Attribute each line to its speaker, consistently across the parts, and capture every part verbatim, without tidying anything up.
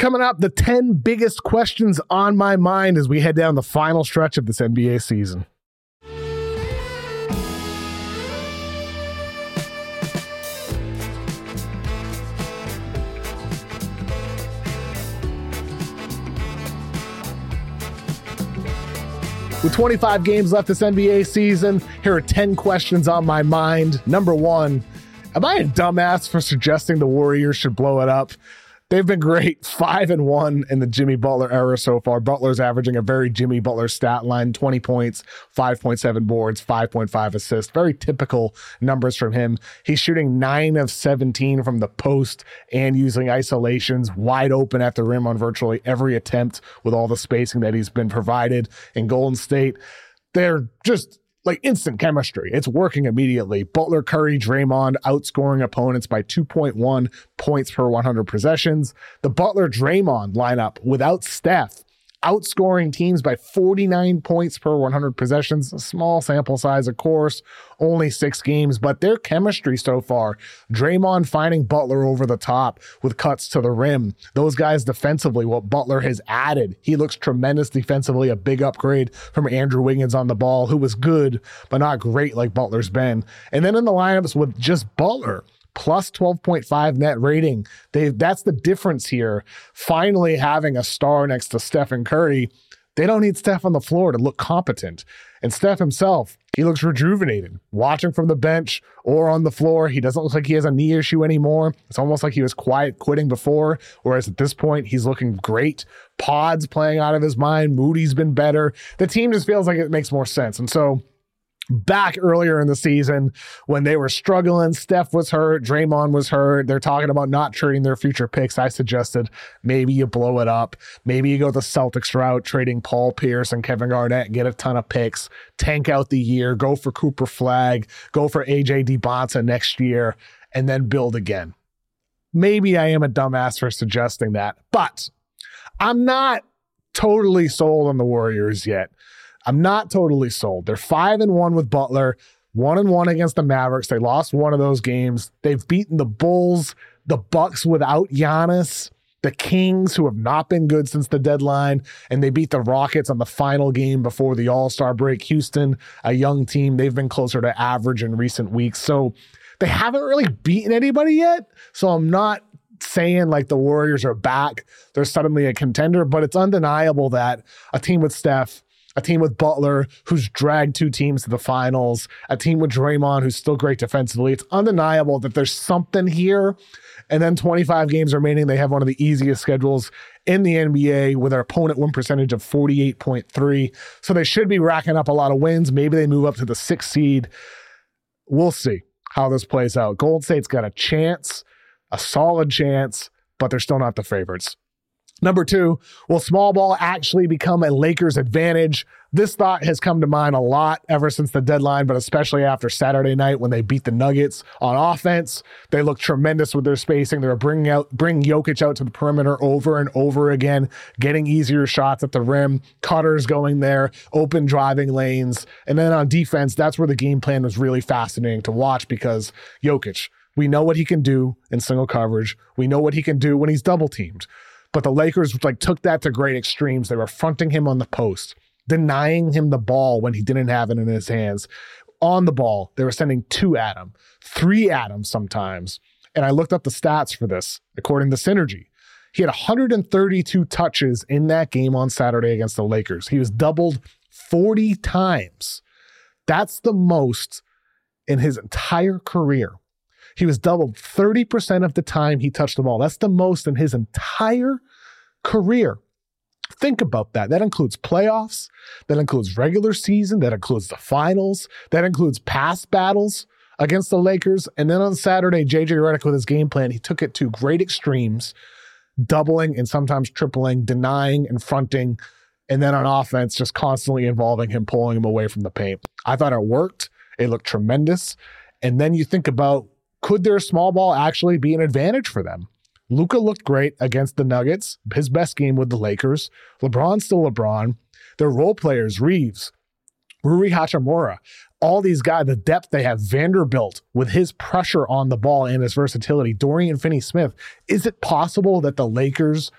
Speaker 1: Coming up, the ten biggest questions on my mind as we head down the final stretch of this N B A season. With twenty-five games left this N B A season, here are ten questions on my mind. Number one, am I a dumbass for suggesting the Warriors should blow it up? They've been great, five and one in the Jimmy Butler era so far. Butler's averaging a very Jimmy Butler stat line, twenty points, five point seven boards, five point five assists. Very typical numbers from him. He's shooting nine of seventeen from the post and using isolations, wide open at the rim on virtually every attempt with all the spacing that he's been provided. In Golden State, they're just like instant chemistry. It's working immediately. Butler, Curry, Draymond outscoring opponents by two point one points per one hundred possessions. The Butler-Draymond lineup without Steph outscoring teams by forty-nine points per one hundred possessions. A small sample size, of course, only six games, but their chemistry so far, Draymond finding Butler over the top with cuts to the rim. Those guys defensively, what Butler has added. He looks tremendous defensively, a big upgrade from Andrew Wiggins on the ball, who was good, but not great like Butler's been. And then in the lineups with just Butler, plus twelve point five net rating. They that's the difference here. Finally having a star next to Stephen Curry. They don't need Steph on the floor to look competent. And Steph himself, he looks rejuvenated. Watching from the bench or on the floor, he doesn't look like he has a knee issue anymore. It's almost like he was quiet quitting before, whereas at this point, he's looking great. Pod's playing out of his mind. Moody's been better. The team just feels like it makes more sense. And so back earlier in the season when they were struggling, Steph was hurt, Draymond was hurt, they're talking about not trading their future picks. I suggested maybe you blow it up. Maybe you go the Celtics route, trading Paul Pierce and Kevin Garnett, get a ton of picks, tank out the year, go for Cooper Flagg, go for A J DeBonta next year, and then build again. Maybe I am a dumbass for suggesting that, but I'm not totally sold on the Warriors yet. I'm not totally sold. They're five and one with Butler, one and one against the Mavericks. They lost one of those games. They've beaten the Bulls, the Bucks without Giannis, the Kings, who have not been good since the deadline, and they beat the Rockets on the final game before the All-Star break. Houston, a young team, they've been closer to average in recent weeks. So they haven't really beaten anybody yet. So I'm not saying like the Warriors are back. They're suddenly a contender, but it's undeniable that a team with Steph, a team with Butler, who's dragged two teams to the finals, a team with Draymond, who's still great defensively. It's undeniable that there's something here. And then twenty-five games remaining. They have one of the easiest schedules in the N B A with their opponent win percentage of forty-eight point three. So they should be racking up a lot of wins. Maybe they move up to the sixth seed. We'll see how this plays out. Golden State's got a chance, a solid chance, but they're still not the favorites. Number two, will small ball actually become a Lakers advantage? This thought has come to mind a lot ever since the deadline, but especially after Saturday night when they beat the Nuggets on offense. They look tremendous with their spacing. They're bringing out, bringing Jokic out to the perimeter over and over again, getting easier shots at the rim, cutters going there, open driving lanes. And then on defense, that's where the game plan was really fascinating to watch because Jokic, we know what he can do in single coverage. We know what he can do when he's double teamed. But the Lakers like took that to great extremes. They were fronting him on the post, denying him the ball when he didn't have it in his hands. On the ball, they were sending two at him, three at him sometimes. And I looked up the stats for this, according to Synergy. He had one hundred thirty-two touches in that game on Saturday against the Lakers. He was doubled forty times. That's the most in his entire career. He was doubled thirty percent of the time he touched the ball. That's the most in his entire career. Think about that. That includes playoffs. That includes regular season. That includes the finals. That includes past battles against the Lakers. And then on Saturday, J J Redick with his game plan, he took it to great extremes, doubling and sometimes tripling, denying and fronting. And then on offense, just constantly involving him, pulling him away from the paint. I thought it worked. It looked tremendous. And then you think about, could their small ball actually be an advantage for them? Luka looked great against the Nuggets, his best game with the Lakers. LeBron's still LeBron. Their role players, Reeves, Rui Hachimura, all these guys, the depth they have, Vanderbilt with his pressure on the ball and his versatility, Dorian Finney-Smith. Is it possible that the Lakers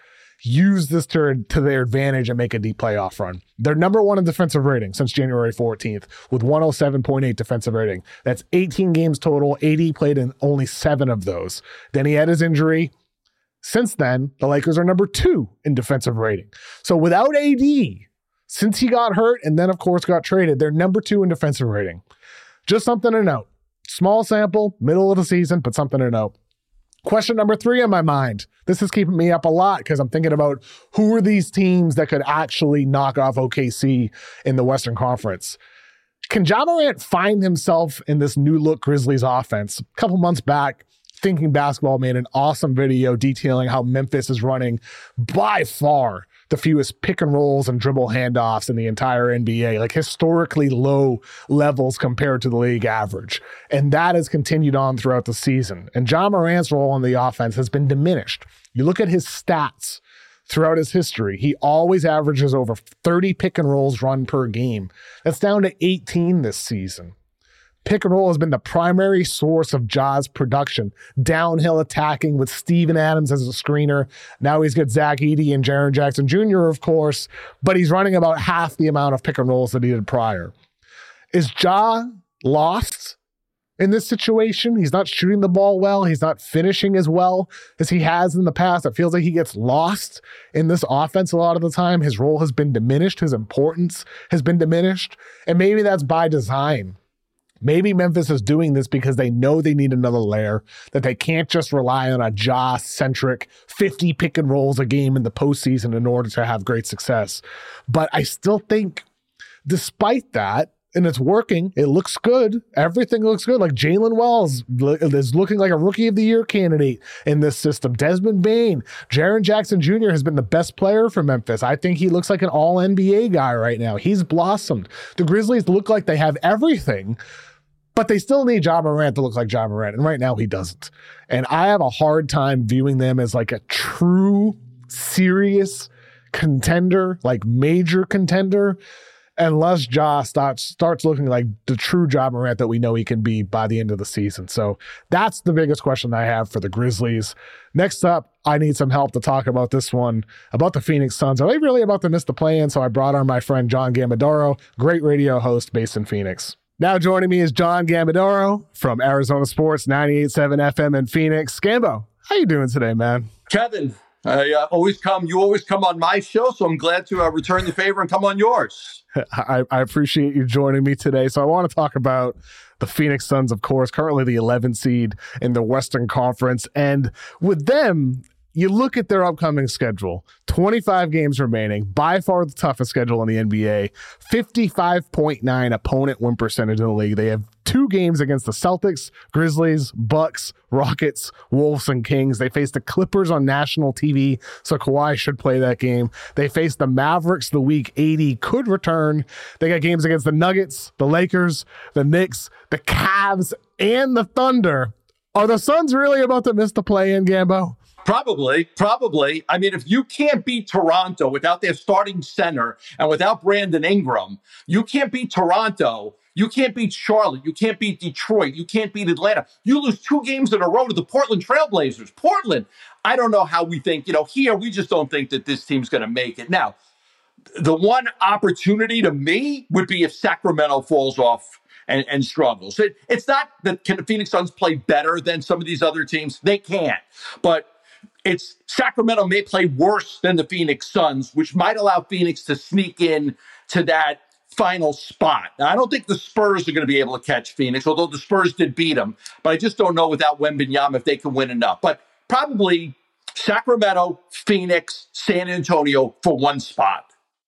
Speaker 1: use this to, to their advantage and make a deep playoff run. They're number one in defensive rating since January fourteenth with one oh seven point eight defensive rating. That's eighteen games total. A D played in only seven of those. Then he had his injury. Since then, the Lakers are number two in defensive rating. So without A D, since he got hurt and then, of course, got traded, they're number two in defensive rating. Just something to note. Small sample, middle of the season, but something to note. Question number three on my mind. This is keeping me up a lot because I'm thinking about who are these teams that could actually knock off O K C in the Western Conference. Can Ja Morant find himself in this new look Grizzlies offense? A couple months back, Thinking Basketball made an awesome video detailing how Memphis is running by far the fewest pick and rolls and dribble handoffs in the entire N B A, like historically low levels compared to the league average. And that has continued on throughout the season. And Ja Morant's role in the offense has been diminished. You look at his stats throughout his history, he always averages over thirty pick and rolls run per game. That's down to eighteen this season. Pick and roll has been the primary source of Ja's production. Downhill attacking with Steven Adams as a screener. Now he's got Zach Edey and Jaren Jackson Junior, of course, but he's running about half the amount of pick and rolls that he did prior. Is Ja lost in this situation? He's not shooting the ball well. He's not finishing as well as he has in the past. It feels like he gets lost in this offense a lot of the time. His role has been diminished. His importance has been diminished. And maybe that's by design. Maybe Memphis is doing this because they know they need another layer, that they can't just rely on a Ja-centric fifty pick and rolls a game in the postseason in order to have great success. But I still think, despite that, and it's working, it looks good. Everything looks good. Like Jalen Wells is looking like a Rookie of the Year candidate in this system. Desmond Bane, Jaren Jackson Junior has been the best player for Memphis. I think he looks like an all N B A guy right now. He's blossomed. The Grizzlies look like they have everything, but they still need Ja Morant to look like Ja Morant, and right now he doesn't. And I have a hard time viewing them as like a true, serious contender, like major contender, unless Ja starts, starts looking like the true Ja Morant that we know he can be by the end of the season. So that's the biggest question I have for the Grizzlies. Next up, I need some help to talk about this one, about the Phoenix Suns. Are they really about to miss the play-in? So I brought on my friend John Gambadoro, great radio host based in Phoenix. Now joining me is John Gambadoro from Arizona Sports ninety-eight point seven F M in Phoenix. Gambo, how you doing today, man?
Speaker 2: Kevin, I uh, always come. You always come on my show, so I'm glad to uh, return the favor and come on yours.
Speaker 1: I, I appreciate you joining me today. So I want to talk about the Phoenix Suns, of course, currently the eleventh seed in the Western Conference. And with them, you look at their upcoming schedule, twenty-five games remaining, by far the toughest schedule in the N B A, fifty-five point nine opponent win percentage in the league. They have two games against the Celtics, Grizzlies, Bucks, Rockets, Wolves, and Kings. They face the Clippers on national T V, so Kawhi should play that game. They face the Mavericks the week A D could return. They got games against the Nuggets, the Lakers, the Knicks, the Cavs, and the Thunder. Are the Suns really about to miss the play-in, Gambo?
Speaker 2: Probably, probably. I mean, if you can't beat Toronto without their starting center and without Brandon Ingram, you can't beat Toronto. You can't beat Charlotte. You can't beat Detroit. You can't beat Atlanta. You lose two games in a row to the Portland Trailblazers. Portland, I don't know how we think, you know, here we just don't think that this team's going to make it. Now, the one opportunity to me would be if Sacramento falls off and, and struggles. It, it's not that can the Phoenix Suns play better than some of these other teams. They can't. But it's Sacramento may play worse than the Phoenix Suns, which might allow Phoenix to sneak in to that final spot. Now, I don't think the Spurs are going to be able to catch Phoenix, although the Spurs did beat them. But I just don't know without Wembanyama if they can win enough. But probably Sacramento, Phoenix, San Antonio for one spot.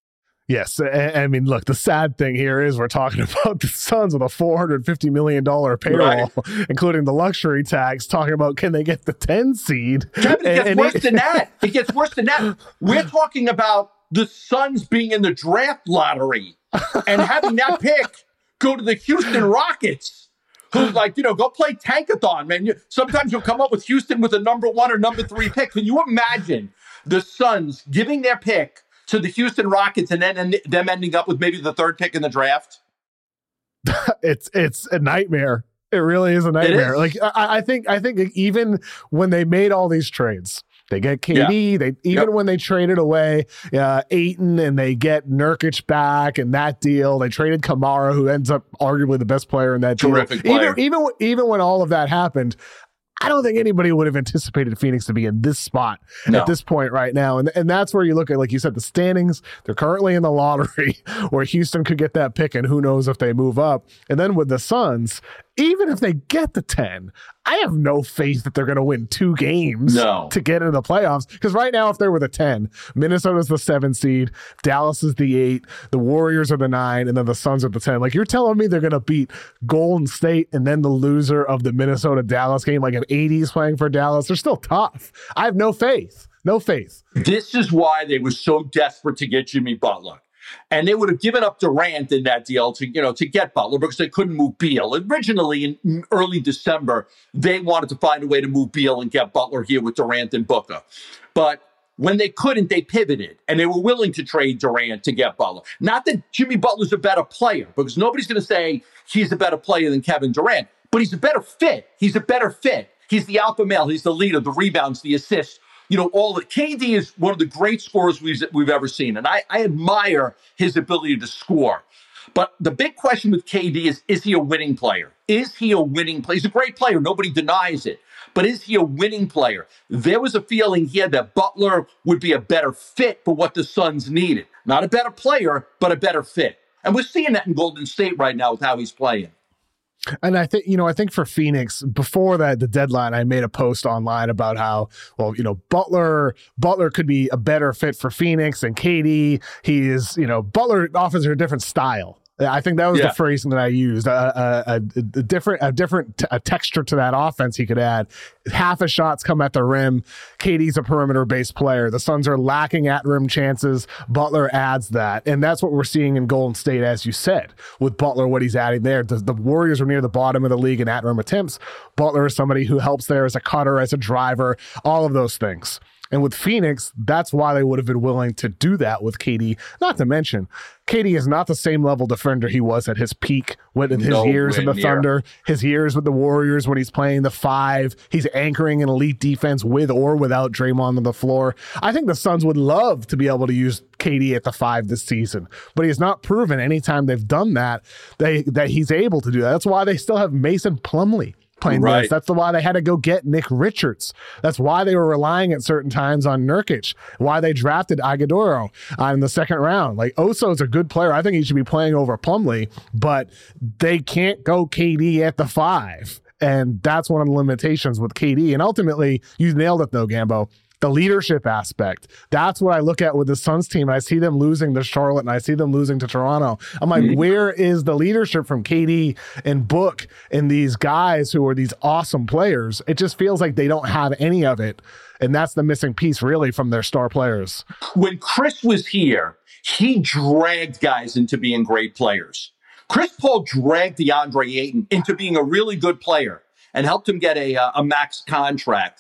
Speaker 1: Yes. I mean, look, the sad thing here is we're talking about the Suns with a four hundred fifty million dollars payroll, right, including the luxury tax, talking about can they get the ten seed?
Speaker 2: Kevin, it gets and, worse and than that. It gets worse than that. We're talking about the Suns being in the draft lottery and having that pick go to the Houston Rockets, who's like, you know, go play tankathon, man. You, sometimes you'll come up with Houston with a number one or number three pick. Can you imagine the Suns giving their pick to the Houston Rockets and then and them ending up with maybe the third pick in the draft?
Speaker 1: It's it's a nightmare. It really is a nightmare. Is. Like I, I think I think even when they made all these trades, They get K D. Yeah. They even yep. when they traded away uh, Ayton and they get Nurkic back and that deal, they traded Kamara, who ends up arguably the best player in that
Speaker 2: Terrific
Speaker 1: deal.
Speaker 2: Player.
Speaker 1: Even, even even when all of that happened, I don't think anybody would have anticipated Phoenix to be in this spot no. at this point right now. And, and that's where you look at, like you said, the standings. They're currently in the lottery where Houston could get that pick, and who knows if they move up. And then with the Suns, even if they get the ten, I have no faith that they're going to win two games
Speaker 2: no.
Speaker 1: to get into the playoffs. Because right now, if they're with a ten, Minnesota's the seven seed, Dallas is the eight, the Warriors are the nine, and then the Suns are the ten. Like, you're telling me they're going to beat Golden State and then the loser of the Minnesota-Dallas game, like if A D's playing for Dallas, they're still tough. I have no faith. No faith.
Speaker 2: This is why they were so desperate to get Jimmy Butler. And they would have given up Durant in that deal to, you know, to get Butler because they couldn't move Beal. Originally, in early December, they wanted to find a way to move Beal and get Butler here with Durant and Booker. But when they couldn't, they pivoted, and they were willing to trade Durant to get Butler. Not that Jimmy Butler's a better player, because nobody's going to say he's a better player than Kevin Durant, but he's a better fit. He's a better fit. He's the alpha male. He's the leader, the rebounds, the assists. You know, all the K D is one of the great scorers we've, we've ever seen. And I, I admire his ability to score. But the big question with K D is, is he a winning player? Is he a winning player? He's a great player. Nobody denies it. But is he a winning player? There was a feeling here that Butler would be a better fit for what the Suns needed. Not a better player, but a better fit. And we're seeing that in Golden State right now with how he's playing.
Speaker 1: And I think, you know, I think for Phoenix, before that, the deadline, I made a post online about how, well, you know, Butler, Butler could be a better fit for Phoenix than K D. He is, you know, Butler offers a different style. I think that was yeah. the phrasing that I used. A, a, a, a different, a different t- a texture to that offense he could add. Half his shots come at the rim. K D's a perimeter-based player. The Suns are lacking at rim chances. Butler adds that, and that's what we're seeing in Golden State, as you said, with Butler. What he's adding there. The, the Warriors are near the bottom of the league in at rim attempts. Butler is somebody who helps there as a cutter, as a driver, all of those things. And with Phoenix, that's why they would have been willing to do that with K D. Not to mention, K D is not the same level defender he was at his peak with his no years in the near. Thunder, his years with the Warriors when he's playing the five. He's anchoring an elite defense with or without Draymond on the floor. I think the Suns would love to be able to use K D at the five this season, but he's not proven anytime they've done that, they, that he's able to do that. That's why they still have Mason Plumlee playing right. this. That's the why they had to go get Nick Richards. That's why they were relying at certain times on Nurkic. Why they drafted Agudelo uh, in the second round. Like, Oso's a good player. I think he should be playing over Plumlee, but they can't go K D at the five. And that's one of the limitations with K D. And ultimately, you nailed it though, Gambo. The leadership aspect. That's what I look at with the Suns team. I see them losing to Charlotte and I see them losing to Toronto. I'm like, mm-hmm. where is the leadership from K D and Book and these guys who are these awesome players? It just feels like they don't have any of it. And that's the missing piece really from their star players.
Speaker 2: When Chris was here, he dragged guys into being great players. Chris Paul dragged DeAndre Ayton into being a really good player and helped him get a, a max contract.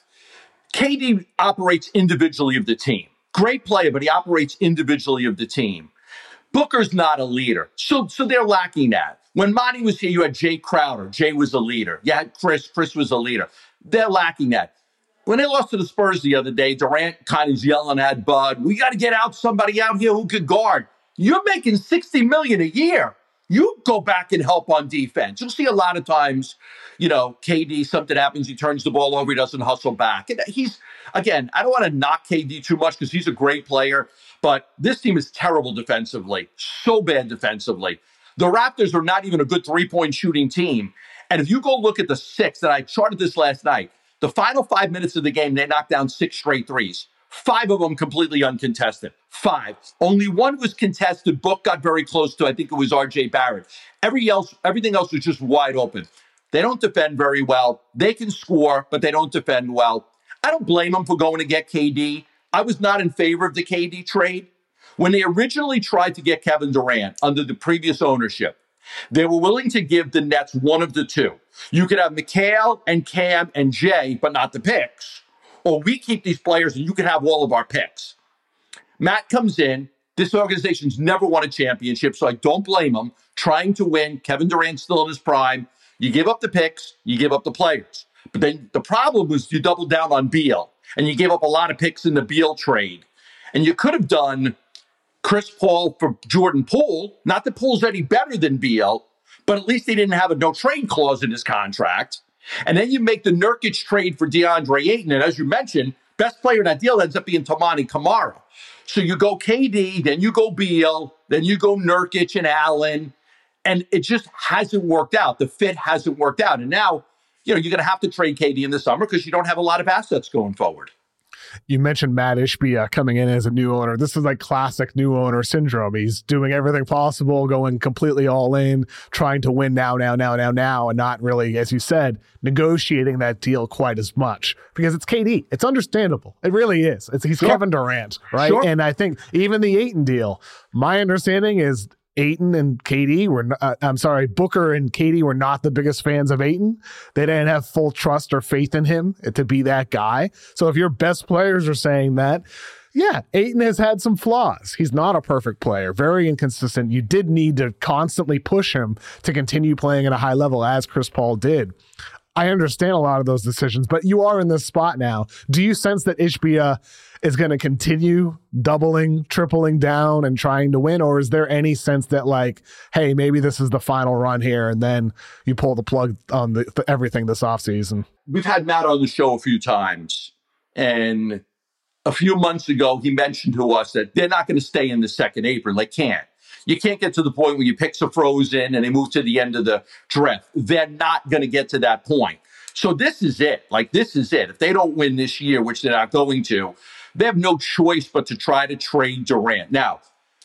Speaker 2: K D operates individually of the team. Great player, but he operates individually of the team. Booker's not a leader, so so they're lacking that. When Monty was here, you had Jay Crowder. Jay was a leader. You had Chris. Chris was a leader. They're lacking that. When they lost to the Spurs the other day, Durant kind of yelling at Bud, we got to get out somebody out here who could guard. You're making sixty million dollars a year. You go back and help on defense. You'll see a lot of times, you know, K D, something happens, he turns the ball over, he doesn't hustle back. And he's, again, I don't want to knock K D too much because he's a great player, but this team is terrible defensively, so bad defensively. The Raptors are not even a good three-point shooting team. And if you go look at the six, and I charted this last night, the final five minutes of the game, they knocked down six straight threes. Five of them completely uncontested. Five. Only one was contested. Book got very close to, I think it was R J Barrett. Every else, everything else was just wide open. They don't defend very well. They can score, but they don't defend well. I don't blame them for going to get K D. I was not in favor of the K D trade. When they originally tried to get Kevin Durant under the previous ownership, they were willing to give the Nets one of the two. You could have Mikal and Cam and Jay, but not the picks. Or we keep these players and you can have all of our picks. Matt comes in. This organization's never won a championship, so I don't blame him. Trying to win. Kevin Durant's still in his prime. You give up the picks, you give up the players. But then the problem was you double down on Beal. and you gave up a lot of picks in the Beal trade. And you could have done Chris Paul for Jordan Poole. Not that Poole's any better than Beal, but at least he didn't have a no trade clause in his contract. And then you make the Nurkic trade for DeAndre Ayton. And as you mentioned, best player in that deal ends up being Toumani Camara. So you go K D, then you go Beal, then you go Nurkic and Allen. And it just hasn't worked out. The fit hasn't worked out. And now, you know, you're going to have to trade K D in the summer because you don't have a lot of assets going forward.
Speaker 1: You mentioned Matt Ishbia coming in as a new owner. This is like classic new owner syndrome. He's doing everything possible, going completely all in, trying to win now, now, now, now, now, and not really, as you said, negotiating that deal quite as much because it's K D. It's understandable. It really is. It's, he's sure. Kevin Durant, right? Sure. And I think even the Ayton deal, my understanding is Ayton and K D were, uh, I'm sorry, Booker and K D were not the biggest fans of Ayton. They didn't have full trust or faith in him to be that guy. So if your best players are saying that, yeah, Ayton has had some flaws. He's not a perfect player, very inconsistent. You did need to constantly push him to continue playing at a high level as Chris Paul did. I understand a lot of those decisions, but you are in this spot now. Do you sense that Ishbia is going to continue doubling, tripling down and trying to win? Or is there any sense that like, hey, maybe this is the final run here and then you pull the plug on the, the, everything this offseason?
Speaker 2: We've had Matt on the show a few times. And a few months ago, he mentioned to us that they're not going to stay in the second apron. They can't. You can't get to the point where your picks are frozen and they move to the end of the draft. They're not going to get to that point. So this is it. Like, this is it. If they don't win this year, which they're not going to, they have no choice but to try to trade Durant. Now,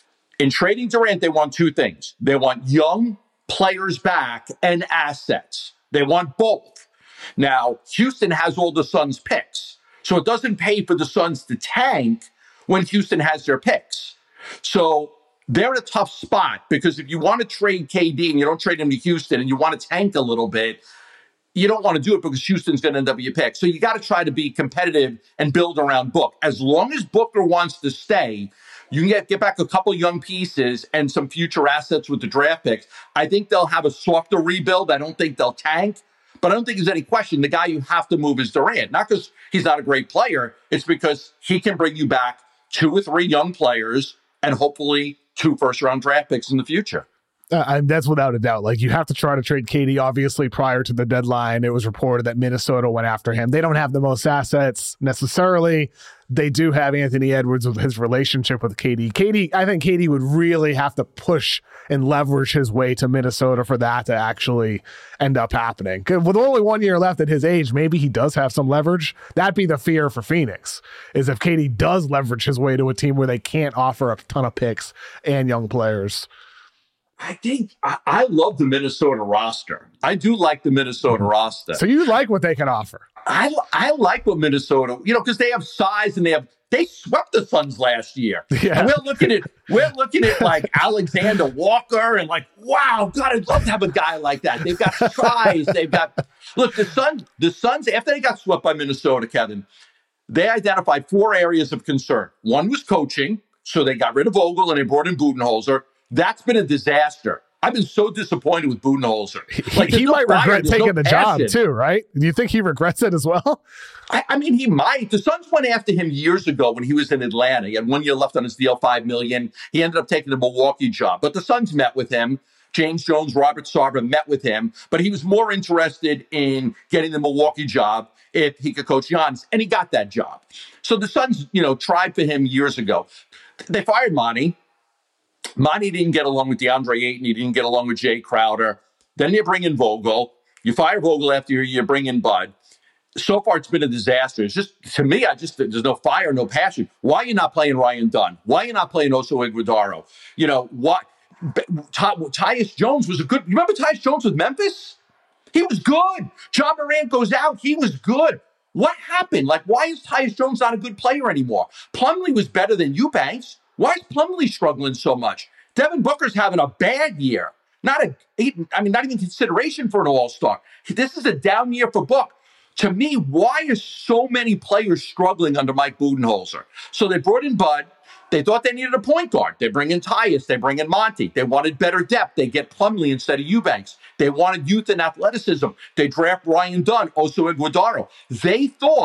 Speaker 2: in trading Durant, they want two things. They want young players back and assets. They want both. Now, Houston has all the Suns' picks. So it doesn't pay for the Suns to tank when Houston has their picks. So they're in a tough spot because if you want to trade K D and you don't trade him to Houston and you want to tank a little bit, you don't want to do it because Houston's going to end up your pick. So you got to try to be competitive and build around Book. As long as Booker wants to stay, you can get, get back a couple young pieces and some future assets with the draft picks. I think they'll have a softer rebuild. I don't think they'll tank. But I don't think there's any question the guy you have to move is Durant. Not because he's not a great player. It's because he can bring you back two or three young players and hopefully two first-round draft picks in the future.
Speaker 1: Uh, and that's without a doubt. Like, you have to try to trade K D. Obviously, prior to the deadline, it was reported that Minnesota went after him. They don't have the most assets necessarily. They do have Anthony Edwards with his relationship with K D. K D, I think K D would really have to push and leverage his way to Minnesota for that to actually end up happening. With only one year left at his age, maybe he does have some leverage. That'd be the fear for Phoenix, is if K D does leverage his way to a team where they can't offer a ton of picks and young players.
Speaker 2: I think I, I love the Minnesota roster. I do like the Minnesota roster.
Speaker 1: So you like what they can offer?
Speaker 2: I I like what Minnesota, you know, because they have size and they have they swept the Suns last year. Yeah. And we're looking at we're looking at like Alexander Walker and like, wow, God, I'd love to have a guy like that. They've got size. They've got look, the Suns, the Suns, after they got swept by Minnesota, Kevin, they identified four areas of concern. One was coaching, so they got rid of Vogel and they brought in Budenholzer. That's been a disaster. I've been so disappointed with Budenholzer.
Speaker 1: Like, he, he no might fire, regret taking no the passion. job too, right? Do you think he regrets it as well?
Speaker 2: I, I mean, he might. The Suns went after him years ago when he was in Atlanta. He had one year left on his deal, five million dollars. He ended up taking the Milwaukee job. But the Suns met with him. James Jones, Robert Sarver met with him. But he was more interested in getting the Milwaukee job if he could coach Giannis. And he got that job. So the Suns, you know, tried for him years ago. They fired Monty. Monty didn't get along with DeAndre Ayton. He didn't get along with Jay Crowder. Then you bring in Vogel. You fire Vogel after you, you bring in Bud. So far, it's been a disaster. It's just, to me, I just, there's no fire, no passion. Why are you not playing Ryan Dunn? Why are you not playing Oso Iguodala? You know, what? Ty, Tyus Jones was a good, you remember Tyus Jones with Memphis? He was good. John Morant goes out. He was good. What happened? Like, why is Tyus Jones not a good player anymore? Plumlee was better than Eubanks. Why is Plumlee struggling so much? Devin Booker's having a bad year. Not a, I mean, not even consideration for an all-star. This is a down year for Book. To me, why are so many players struggling under Mike Budenholzer? So they brought in Bud. They thought they needed a point guard. They bring in Tyus. They bring in Monty. They wanted better depth. They get Plumlee instead of Eubanks. They wanted youth and athleticism. They draft Ryan Dunn, Oso Iguodala. They thought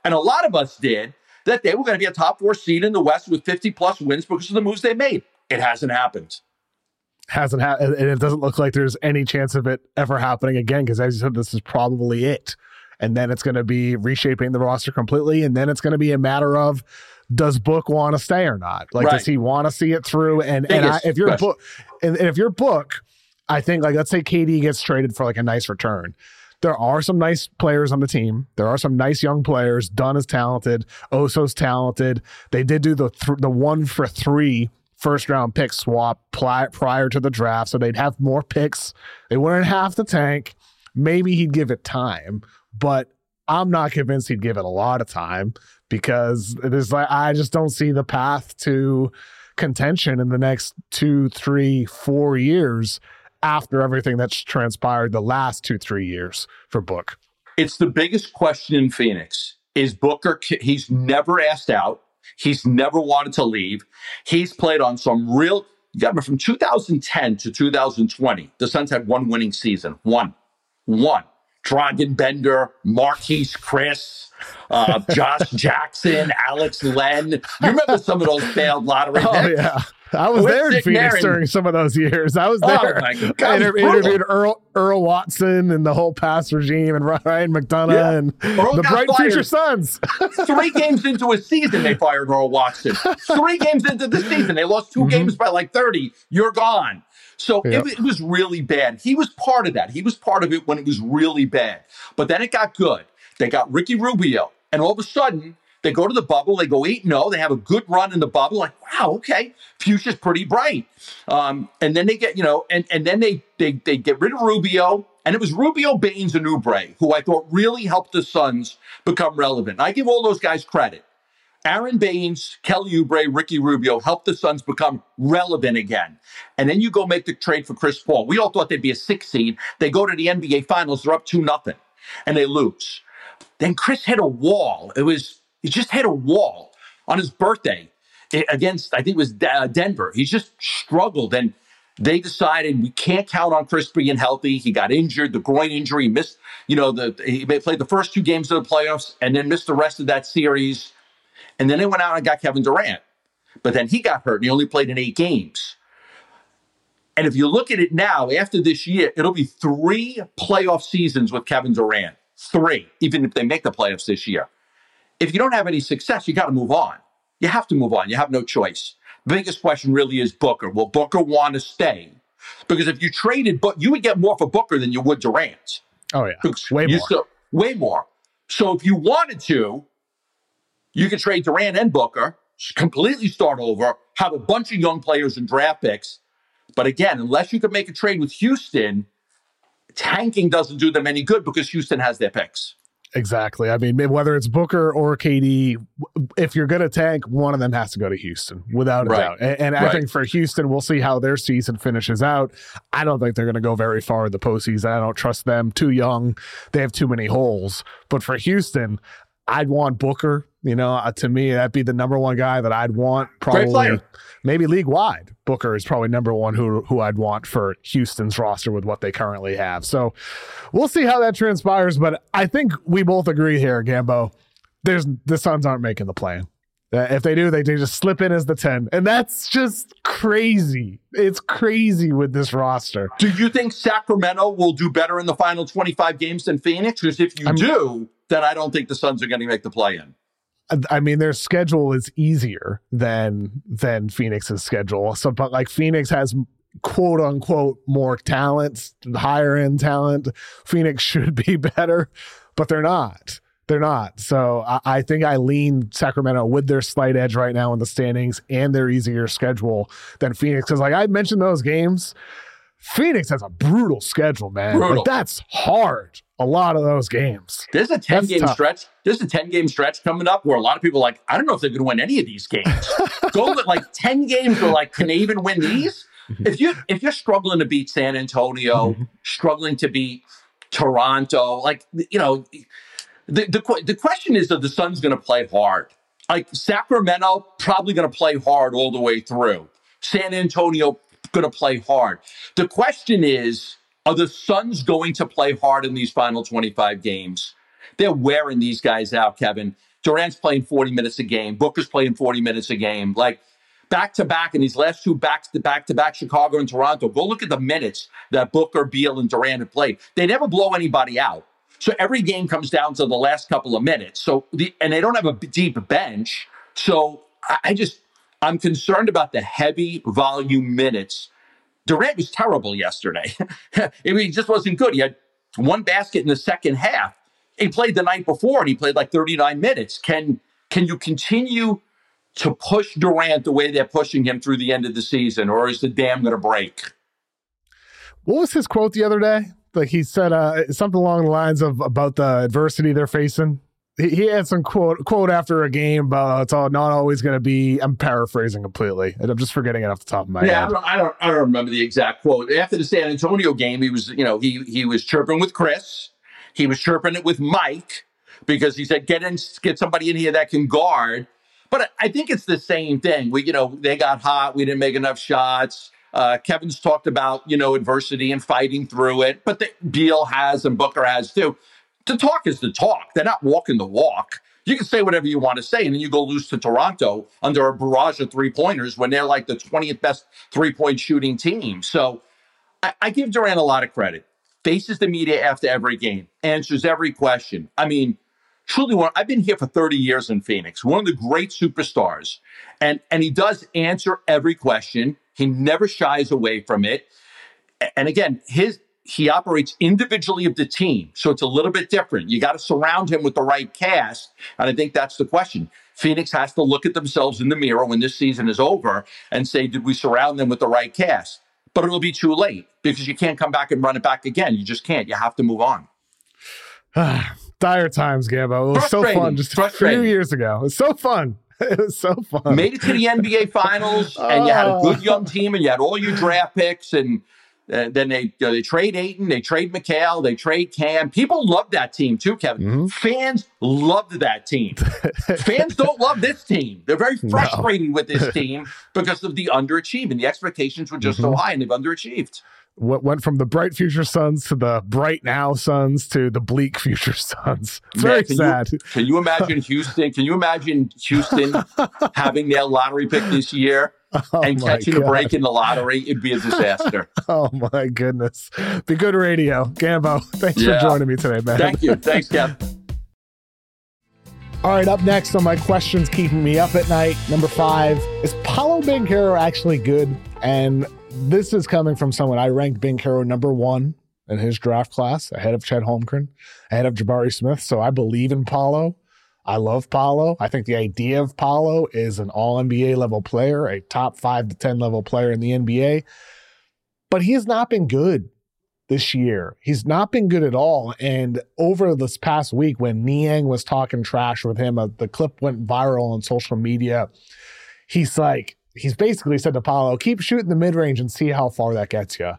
Speaker 2: and a lot of us did, that they were going to be a top four seed in the West with fifty plus wins because of the moves they made. It hasn't happened.
Speaker 1: Hasn't happened, and it doesn't look like there's any chance of it ever happening again, because as you said, this is probably it. And then it's going to be reshaping the roster completely, and then it's going to be a matter of, does Book want to stay or not? Like, right. Does he want to see it through? And and I, if you're Book, and, and if you're Book, I think, like, let's say K D gets traded for like a nice return. There are some nice players on the team. There are some nice young players. Dunn is talented. Oso's talented. They did do the th- the one for three first round pick swap pli- prior to the draft, so they'd have more picks. They wouldn't have to tank. Maybe he'd give it time, but I'm not convinced he'd give it a lot of time, because it is like, I just don't see the path to contention in the next two, three, four years after everything that's transpired the last two, three years for Book.
Speaker 2: It's the biggest question in Phoenix. Is Booker, he's never asked out. He's never wanted to leave. He's played on some real, you got from two thousand ten to two thousand twenty, the Suns had one winning season. One. One. Dragan Bender, Marquise Chris, uh, Josh Jackson, Alex Len. You remember some of those failed lottery picks?
Speaker 1: Oh, yeah. I was there in Phoenix during some of those years. I was there.
Speaker 2: Oh, my God.
Speaker 1: I inter- interviewed Earl, Earl Watson and the whole past regime, and Ryan McDonough, yeah. and Earl the Bright fired. Future Suns.
Speaker 2: Three games into a season, they fired Earl Watson. Three games into the season, they lost two mm-hmm. games by like thirty. You're gone. So yep. it, it was really bad. He was part of that. He was part of it when it was really bad. But then it got good. They got Ricky Rubio, and all of a sudden, they go to the bubble. They go eight and oh. They have a good run in the bubble. Like, wow, okay. Future's pretty bright. Um, and then they get, you know, and, and then they, they they get rid of Rubio. And it was Rubio, Baines, and Oubre, who I thought really helped the Suns become relevant. I give all those guys credit. Aaron Baines, Kelly Oubre, Ricky Rubio helped the Suns become relevant again. And then you go make the trade for Chris Paul. We all thought they'd be a six seed. They go to the N B A Finals. They're up two nothing. And they lose. Then Chris hit a wall. It was... He just hit a wall on his birthday against, I think it was Denver. He just struggled, and they decided we can't count on Chris being healthy. He got injured, the groin injury, he missed, you know, the he played the first two games of the playoffs and then missed the rest of that series. And then they went out and got Kevin Durant. But then he got hurt and he only played in eight games. And if you look at it now, after this year, it'll be three playoff seasons with Kevin Durant. Three, even if they make the playoffs this year. If you don't have any success, you got to move on. You have to move on. You have no choice. The biggest question really is Booker. Will Booker want to stay? Because if you traded, but you would get more for Booker than you would Durant.
Speaker 1: Oh, yeah. Way more.
Speaker 2: So, way more. So if you wanted to, you could trade Durant and Booker, completely start over, have a bunch of young players and draft picks. But again, unless you could make a trade with Houston, tanking doesn't do them any good because Houston has their picks.
Speaker 1: Exactly. I mean, whether it's Booker or K D, if you're going to tank, one of them has to go to Houston, without a right. doubt. And, and I right. think for Houston, we'll see how their season finishes out. I don't think they're going to go very far in the postseason. I don't trust them. Too young. They have too many holes. But for Houston, I'd want Booker. You know, uh, to me, that'd be the number one guy that I'd want. Probably, maybe league wide. Booker is probably number one who who I'd want for Houston's roster with what they currently have. So we'll see how that transpires. But I think we both agree here, Gambo. There's the Suns aren't making the play-in. Uh, if they do, they, they just slip in as the ten, and that's just crazy. It's crazy with this roster.
Speaker 2: Do you think Sacramento will do better in the final twenty-five games than Phoenix? Because if you I'm, do, then I don't think the Suns are going to make the play-in.
Speaker 1: I mean, their schedule is easier than than Phoenix's schedule. So, but like Phoenix has quote unquote more talent, higher end talent. Phoenix should be better, but they're not. They're not. So I, I think I lean Sacramento with their slight edge right now in the standings and their easier schedule than Phoenix. Because like I mentioned those games, Phoenix has a brutal schedule, man.
Speaker 2: Brutal.
Speaker 1: Like, that's hard. A lot of those games.
Speaker 2: There's a ten-game stretch. There's a ten-game stretch coming up where a lot of people are like, I don't know if they're going to win any of these games. Go like ten games where like, can they even win these? Mm-hmm. If you if you're struggling to beat San Antonio, mm-hmm. struggling to beat Toronto, like you know, the the the question is, are the Suns going to play hard? Like Sacramento probably going to play hard all the way through. San Antonio going to play hard. The question is, are the Suns going to play hard in these final twenty-five games? They're wearing these guys out, Kevin. Durant's playing forty minutes a game. Booker's playing forty minutes a game. Like, back-to-back in these last two back-to-back-to-back Chicago and Toronto, go look at the minutes that Booker, Beal, and Durant have played. They never blow anybody out. So every game comes down to the last couple of minutes. So the and they don't have a deep bench. So I, I just, I'm concerned about the heavy volume minutes. Durant was terrible yesterday. I mean, he just wasn't good. He had one basket in the second half. He played the night before, and he played like thirty-nine minutes. Can can you continue to push Durant the way they're pushing him through the end of the season, or is the dam going to break?
Speaker 1: What was his quote the other day? Like he said uh, something along the lines of about the adversity they're facing. He, he had some quote quote after a game about it's all not always going to be. I'm paraphrasing completely, and I'm just forgetting it off the top of my
Speaker 2: yeah,
Speaker 1: head.
Speaker 2: I don't, I don't, I don't remember the exact quote. After the San Antonio game, he was, you know, he he was chirping with Chris, he was chirping it with Mike because he said, "Get in, get somebody in here that can guard." But I think it's the same thing. We, you know, they got hot. We didn't make enough shots. Uh, Kevin's talked about, you know, adversity and fighting through it, but the, Beal has and Booker has too. To talk is to talk. They're not walking the walk. You can say whatever you want to say, and then you go lose to Toronto under a barrage of three-pointers when they're like the twentieth best three-point shooting team. So I, I give Durant a lot of credit. Faces the media after every game, answers every question. I mean, truly, one, I've been here for thirty years in Phoenix, one of the great superstars. And, and he does answer every question. He never shies away from it. And again, his he operates individually of the team. So it's a little bit different. You got to surround him with the right cast. And I think that's the question. Phoenix has to look at themselves in the mirror when this season is over and say, did we surround them with the right cast? But it'll be too late because you can't come back and run it back again. You just can't. You have to move on.
Speaker 1: Dire times, Gambo. It was so fun just a few years ago. It was so fun. It was so fun.
Speaker 2: Made it to the N B A Finals, and you had a good young team, and you had all your draft picks, and uh, then they you know, they trade Ayton, they trade McHale, they trade Cam. People loved that team too, Kevin. Mm-hmm. Fans loved that team. Fans don't love this team. They're very frustrated no. with this team because of the underachievement. The expectations were just mm-hmm. so high, and they've underachieved.
Speaker 1: What went from the bright future Suns to the bright now Suns to the bleak future Suns. It's
Speaker 2: Man,
Speaker 1: very
Speaker 2: can
Speaker 1: sad.
Speaker 2: You, can you imagine Houston? Can you imagine Houston having their lottery pick this year oh and catching God. a break in the lottery? It'd be a disaster.
Speaker 1: Oh my goodness. Be good radio. Gambo, thanks yeah. for joining me today, man.
Speaker 2: Thank you. Thanks, Kev.
Speaker 1: All right, up next on my questions keeping me up at night. Number five, is Paolo Banchero actually good? And this is coming from someone I ranked Banchero number one in his draft class, ahead of Chet Holmgren, ahead of Jabari Smith. So I believe in Paolo. I love Paolo. I think the idea of Paolo is an all N B A level player, a top five to ten level player in the N B A. But he has not been good this year. He's not been good at all. And over this past week when Niang was talking trash with him, uh, the clip went viral on social media. He's like, he's basically said to Paolo, keep shooting the mid-range and see how far that gets you.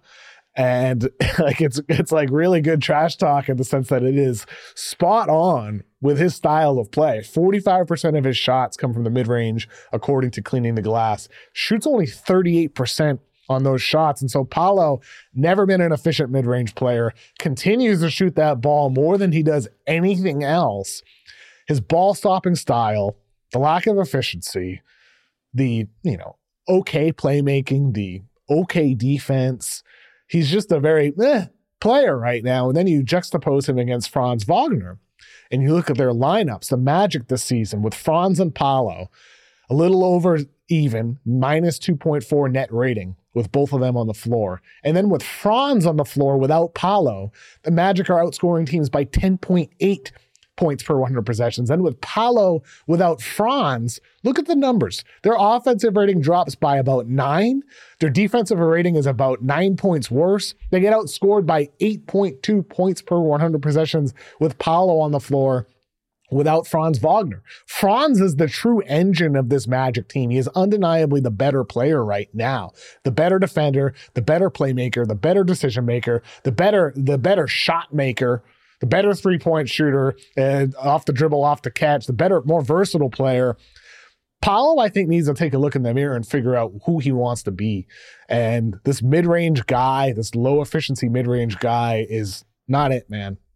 Speaker 1: And like it's it's like really good trash talk in the sense that it is spot on with his style of play. forty-five percent of his shots come from the mid-range, according to Cleaning the Glass. Shoots only thirty-eight percent on those shots. And so Paolo, never been an efficient mid-range player, continues to shoot that ball more than he does anything else. His ball-stopping style, the lack of efficiency, the, you know, okay playmaking, the okay defense. He's just a very eh, player right now. And then you juxtapose him against Franz Wagner. And you look at their lineups, the Magic this season with Franz and Paolo, a little over even, minus two point four net rating with both of them on the floor. And then with Franz on the floor without Paolo, the Magic are outscoring teams by ten point eight points per one hundred possessions. And with Paolo without Franz, look at the numbers. Their offensive rating drops by about nine. Their defensive rating is about nine points worse. They get outscored by eight point two points per one hundred possessions with Paolo on the floor without Franz Wagner. Franz is the true engine of this Magic team. He is undeniably the better player right now. The better defender, the better playmaker, the better decision maker, the better, the better shot maker, the better three-point shooter, and off the dribble, off the catch, the better, more versatile player. Paolo, I think, needs to take a look in the mirror and figure out who he wants to be. And this mid-range guy, this low-efficiency mid-range guy is not it, man.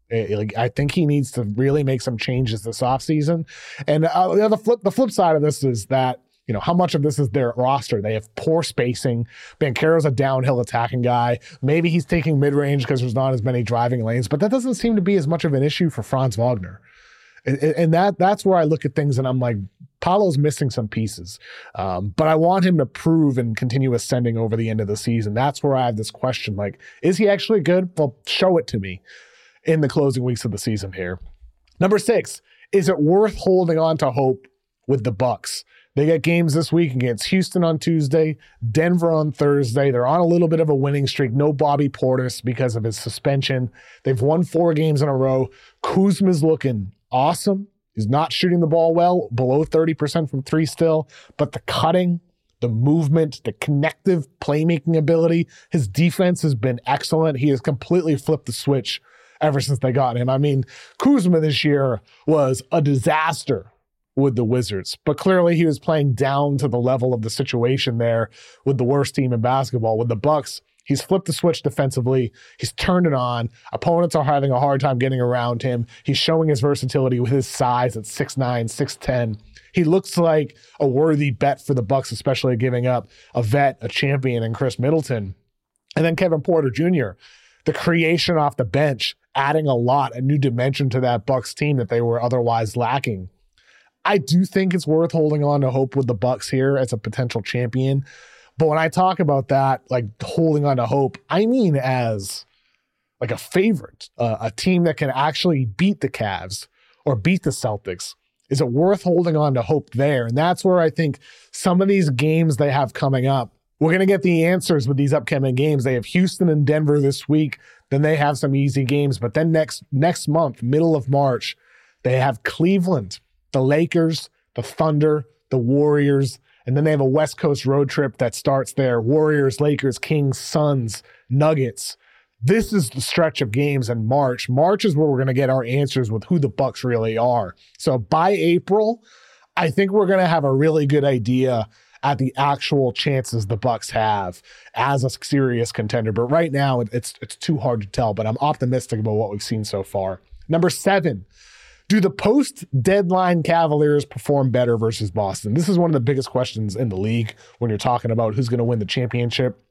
Speaker 1: It, like, I think he needs to really make some changes this offseason. And uh, the, other flip, the flip side of this is that, you know, how much of this is their roster? They have poor spacing. Banchero's a downhill attacking guy. Maybe he's taking mid-range because there's not as many driving lanes, but that doesn't seem to be as much of an issue for Franz Wagner. And, and that that's where I look at things and I'm like, Paulo's missing some pieces. Um, but I want him to prove and continue ascending over the end of the season. That's where I have this question, like, is he actually good? Well, show it to me in the closing weeks of the season here. Number six, is it worth holding on to hope with the Bucks? They get games this week against Houston on Tuesday, Denver on Thursday. They're on a little bit of a winning streak. No Bobby Portis because of his suspension. They've won four games in a row. Kuzma's looking awesome. He's not shooting the ball well, below thirty percent from three still, but the cutting, the movement, the connective playmaking ability, his defense has been excellent. He has completely flipped the switch ever since they got him. I mean, Kuzma this year was a disaster with the Wizards, but clearly he was playing down to the level of the situation there with the worst team in basketball. With the Bucks, he's flipped the switch defensively. He's turned it on. Opponents are having a hard time getting around him. He's showing his versatility with his size at six nine, six ten. He looks like a worthy bet for the Bucks, especially giving up a vet, a champion in Chris Middleton. And then Kevin Porter Junior, the creation off the bench, adding a lot, a new dimension to that Bucks team that they were otherwise lacking. I do think it's worth holding on to hope with the Bucks here as a potential champion. But when I talk about that, like holding on to hope, I mean as like a favorite, uh, a team that can actually beat the Cavs or beat the Celtics. Is it worth holding on to hope there? And that's where I think some of these games they have coming up, we're going to get the answers with these upcoming games. They have Houston and Denver this week. Then they have some easy games. But then next next month, middle of March, they have Cleveland, the Lakers, the Thunder, the Warriors, and then they have a West Coast road trip that starts there. Warriors, Lakers, Kings, Suns, Nuggets. This is the stretch of games in March. March is where we're going to get our answers with who the Bucks really are. So by April, I think we're going to have a really good idea at the actual chances the Bucks have as a serious contender. But right now, it's it's too hard to tell, but I'm optimistic about what we've seen so far. Number seven, do the post-deadline Cavaliers perform better versus Boston? This is one of the biggest questions in the league when you're talking about who's going to win the championship.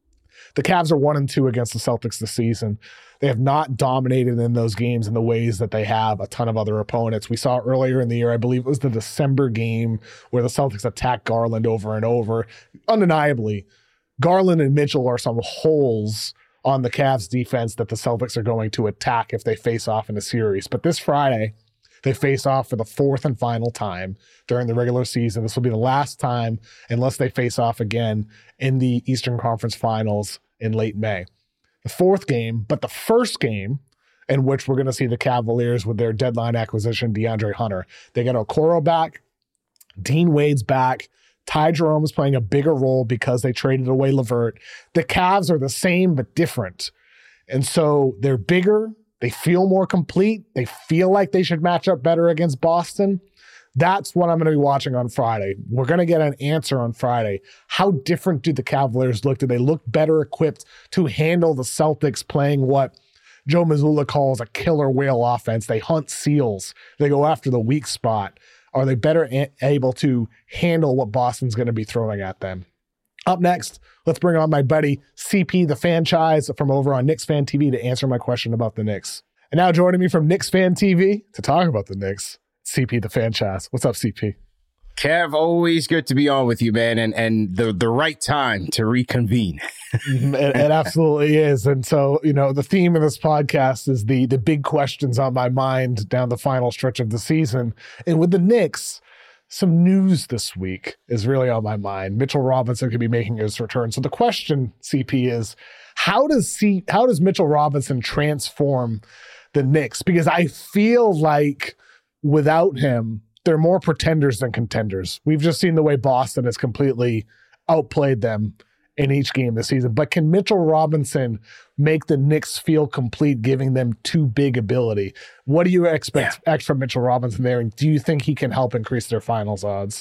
Speaker 1: The Cavs are one and two against the Celtics this season. They have not dominated in those games in the ways that they have a ton of other opponents. We saw earlier in the year, I believe it was the December game where the Celtics attacked Garland over and over. Undeniably, Garland and Mitchell are some holes on the Cavs defense that the Celtics are going to attack if they face off in a series. But this Friday, they face off for the fourth and final time during the regular season. This will be the last time unless they face off again in the Eastern Conference Finals in late May. The fourth game, but the first game in which we're going to see the Cavaliers with their deadline acquisition, DeAndre Hunter. They get Okoro back, Dean Wade's back, Ty Jerome's playing a bigger role because they traded away LeVert. The Cavs are the same but different. And so they're bigger. They feel more complete. They feel like they should match up better against Boston. That's what I'm going to be watching on Friday. We're going to get an answer on Friday. How different do the Cavaliers look? Do they look better equipped to handle the Celtics playing what Joe Mazzulla calls a killer whale offense? They hunt seals. They go after the weak spot. Are they better a- able to handle what Boston's going to be throwing at them? Up next, let's bring on my buddy C P, the franchise from over on Knicks Fan T V to answer my question about the Knicks. And now joining me from Knicks Fan T V to talk about the Knicks, C P, the franchise. What's up, C P?
Speaker 3: Kev, always good to be on with you, man, and and the the right time to reconvene.
Speaker 1: it, it absolutely is. And so, you know, the theme of this podcast is the the big questions on my mind down the final stretch of the season. And with the Knicks, some news this week is really on my mind. Mitchell Robinson could be making his return. So the question, C P, is how does C how does Mitchell Robinson transform the Knicks? Because I feel like without him, they're more pretenders than contenders. We've just seen the way Boston has completely outplayed them in each game this season. But can Mitchell Robinson make the Knicks feel complete, giving them too big ability? What do you expect yeah. from Mitchell Robinson there? And do you think he can help increase their finals odds?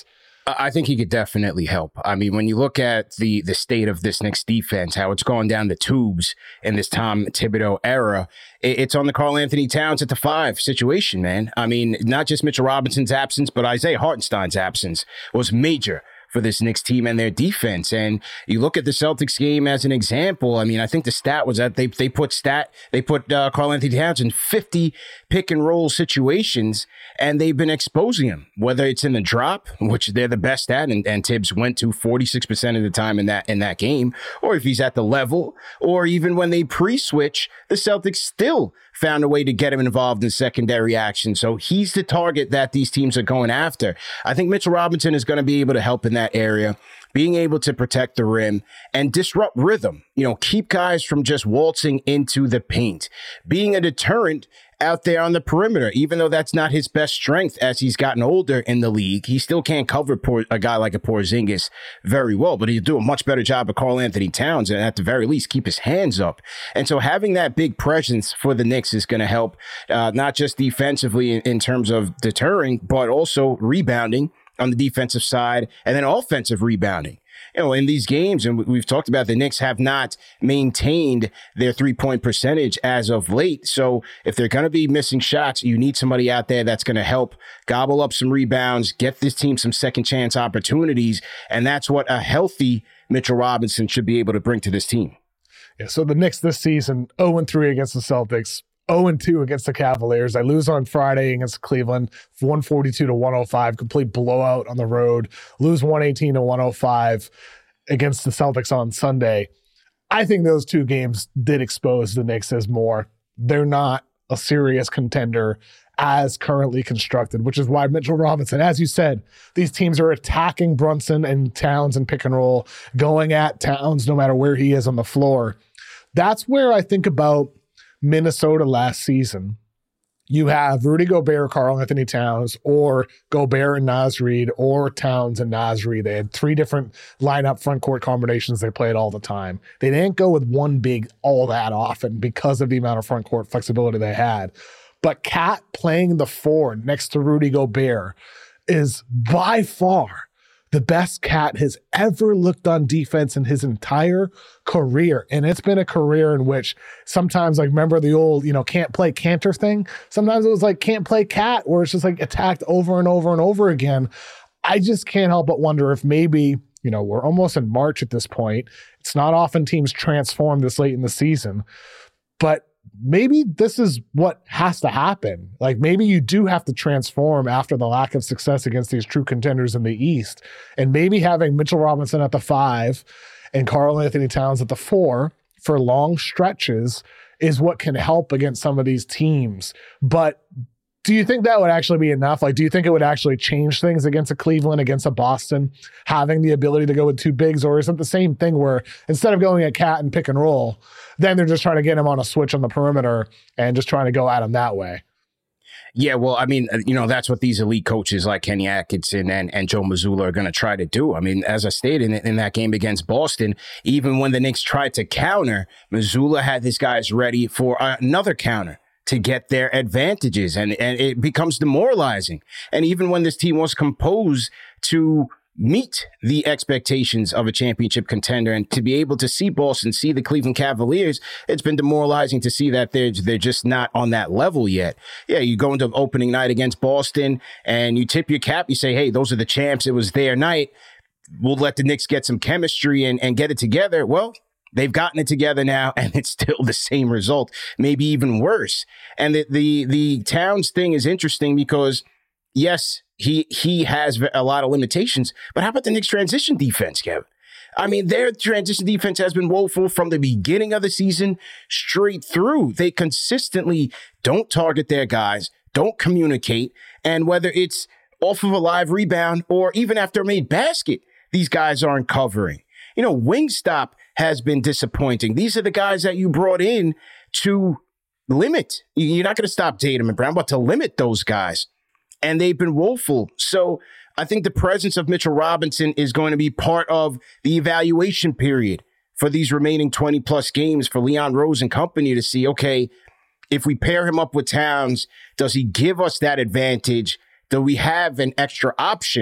Speaker 3: I think he could definitely help. I mean, when you look at the the state of this Knicks defense, how it's going down the tubes in this Tom Thibodeau era, it, it's on the Karl-Anthony Towns at the five situation, man. I mean, not just Mitchell Robinson's absence, but Isaiah Hartenstein's absence was major for this Knicks team and their defense. And you look at the Celtics game as an example. I mean, I think the stat was that they they put stat they put uh, Karl-Anthony Towns in fifty pick and roll situations, and they've been exposing him, whether it's in the drop, which they're the best at, and, and Tibbs went to forty-six percent of the time in that in that game, or if he's at the level, or even when they pre-switch, the Celtics still found a way to get him involved in secondary action. So he's the target that these teams are going after. I think Mitchell Robinson is going to be able to help in that area, being able to protect the rim and disrupt rhythm, you know, keep guys from just waltzing into the paint, being a deterrent out there on the perimeter. Even though that's not his best strength as he's gotten older in the league, he still can't cover poor, a guy like a Porzingis very well, but he'll do a much better job of Karl-Anthony Towns and at the very least keep his hands up. And so having that big presence for the Knicks is going to help, uh, not just defensively in, in terms of deterring, but also rebounding on the defensive side and then offensive rebounding. You know, in these games, and we've talked about the Knicks have not maintained their three-point percentage as of late. So if they're going to be missing shots, you need somebody out there that's going to help gobble up some rebounds, get this team some second chance opportunities. And that's what a healthy Mitchell Robinson should be able to bring to this team.
Speaker 1: Yeah, so the Knicks this season, oh and three against the Celtics, oh and two against the Cavaliers. I lose on Friday against Cleveland, one forty-two to one oh five, complete blowout on the road. Lose one eighteen to one oh five against the Celtics on Sunday. I think those two games did expose the Knicks as more. They're not a serious contender as currently constructed, which is why Mitchell Robinson, as you said, these teams are attacking Brunson and Towns and pick and roll, going at Towns no matter where he is on the floor. That's where I think about Minnesota last season. You have Rudy Gobert, Karl-Anthony Towns, or Gobert and Naz Reid, or Towns and Naz Reid. They had three different lineup front court combinations they played all the time. They didn't go with one big all that often because of the amount of front court flexibility they had. But Cat playing the four next to Rudy Gobert is by far the best Cat has ever looked on defense in his entire career. And it's been a career in which sometimes, like, remember the old, you know, can't play Cantor thing? Sometimes it was like can't play Cat, where it's just like attacked over and over and over again. I just can't help but wonder if maybe, you know, we're almost in March at this point. It's not often teams transform this late in the season, but maybe this is what has to happen. Like, maybe you do have to transform after the lack of success against these true contenders in the East. And maybe having Mitchell Robinson at the five and Karl-Anthony Towns at the four for long stretches is what can help against some of these teams. But do you think that would actually be enough? Like, do you think it would actually change things against a Cleveland, against a Boston, having the ability to go with two bigs? Or is it the same thing where instead of going at Cat and pick and roll, then they're just trying to get him on a switch on the perimeter and just trying to go at him that way?
Speaker 3: Yeah, well, I mean, you know, that's what these elite coaches like Kenny Atkinson and, and Joe Mazzulla are going to try to do. I mean, as I stated in, in that game against Boston, even when the Knicks tried to counter, Mazzulla had his guys ready for another counter to get their advantages, and, and it becomes demoralizing. And even when this team was composed to meet the expectations of a championship contender and to be able to see Boston, see the Cleveland Cavaliers, it's been demoralizing to see that they're, they're just not on that level yet. Yeah, you go into opening night against Boston and you tip your cap, you say, hey, those are the champs, it was their night. We'll let the Knicks get some chemistry and, and get it together. Well, they've gotten it together now, and it's still the same result, maybe even worse. And the the, the Towns thing is interesting because, yes, he he has a lot of limitations, but how about the Knicks' transition defense, Kev? I mean, their transition defense has been woeful from the beginning of the season straight through. They consistently don't target their guys, don't communicate, and whether it's off of a live rebound or even after a made basket, these guys aren't covering. You know, Wingstop has been disappointing. These are the guys that you brought in to limit. You're not going to stop Tatum and Brown, but to limit those guys. And they've been woeful. So I think the presence of Mitchell Robinson is going to be part of the evaluation period for these remaining twenty plus games for Leon Rose and company to see, okay, if we pair him up with Towns, does he give us that advantage? Do we have an extra option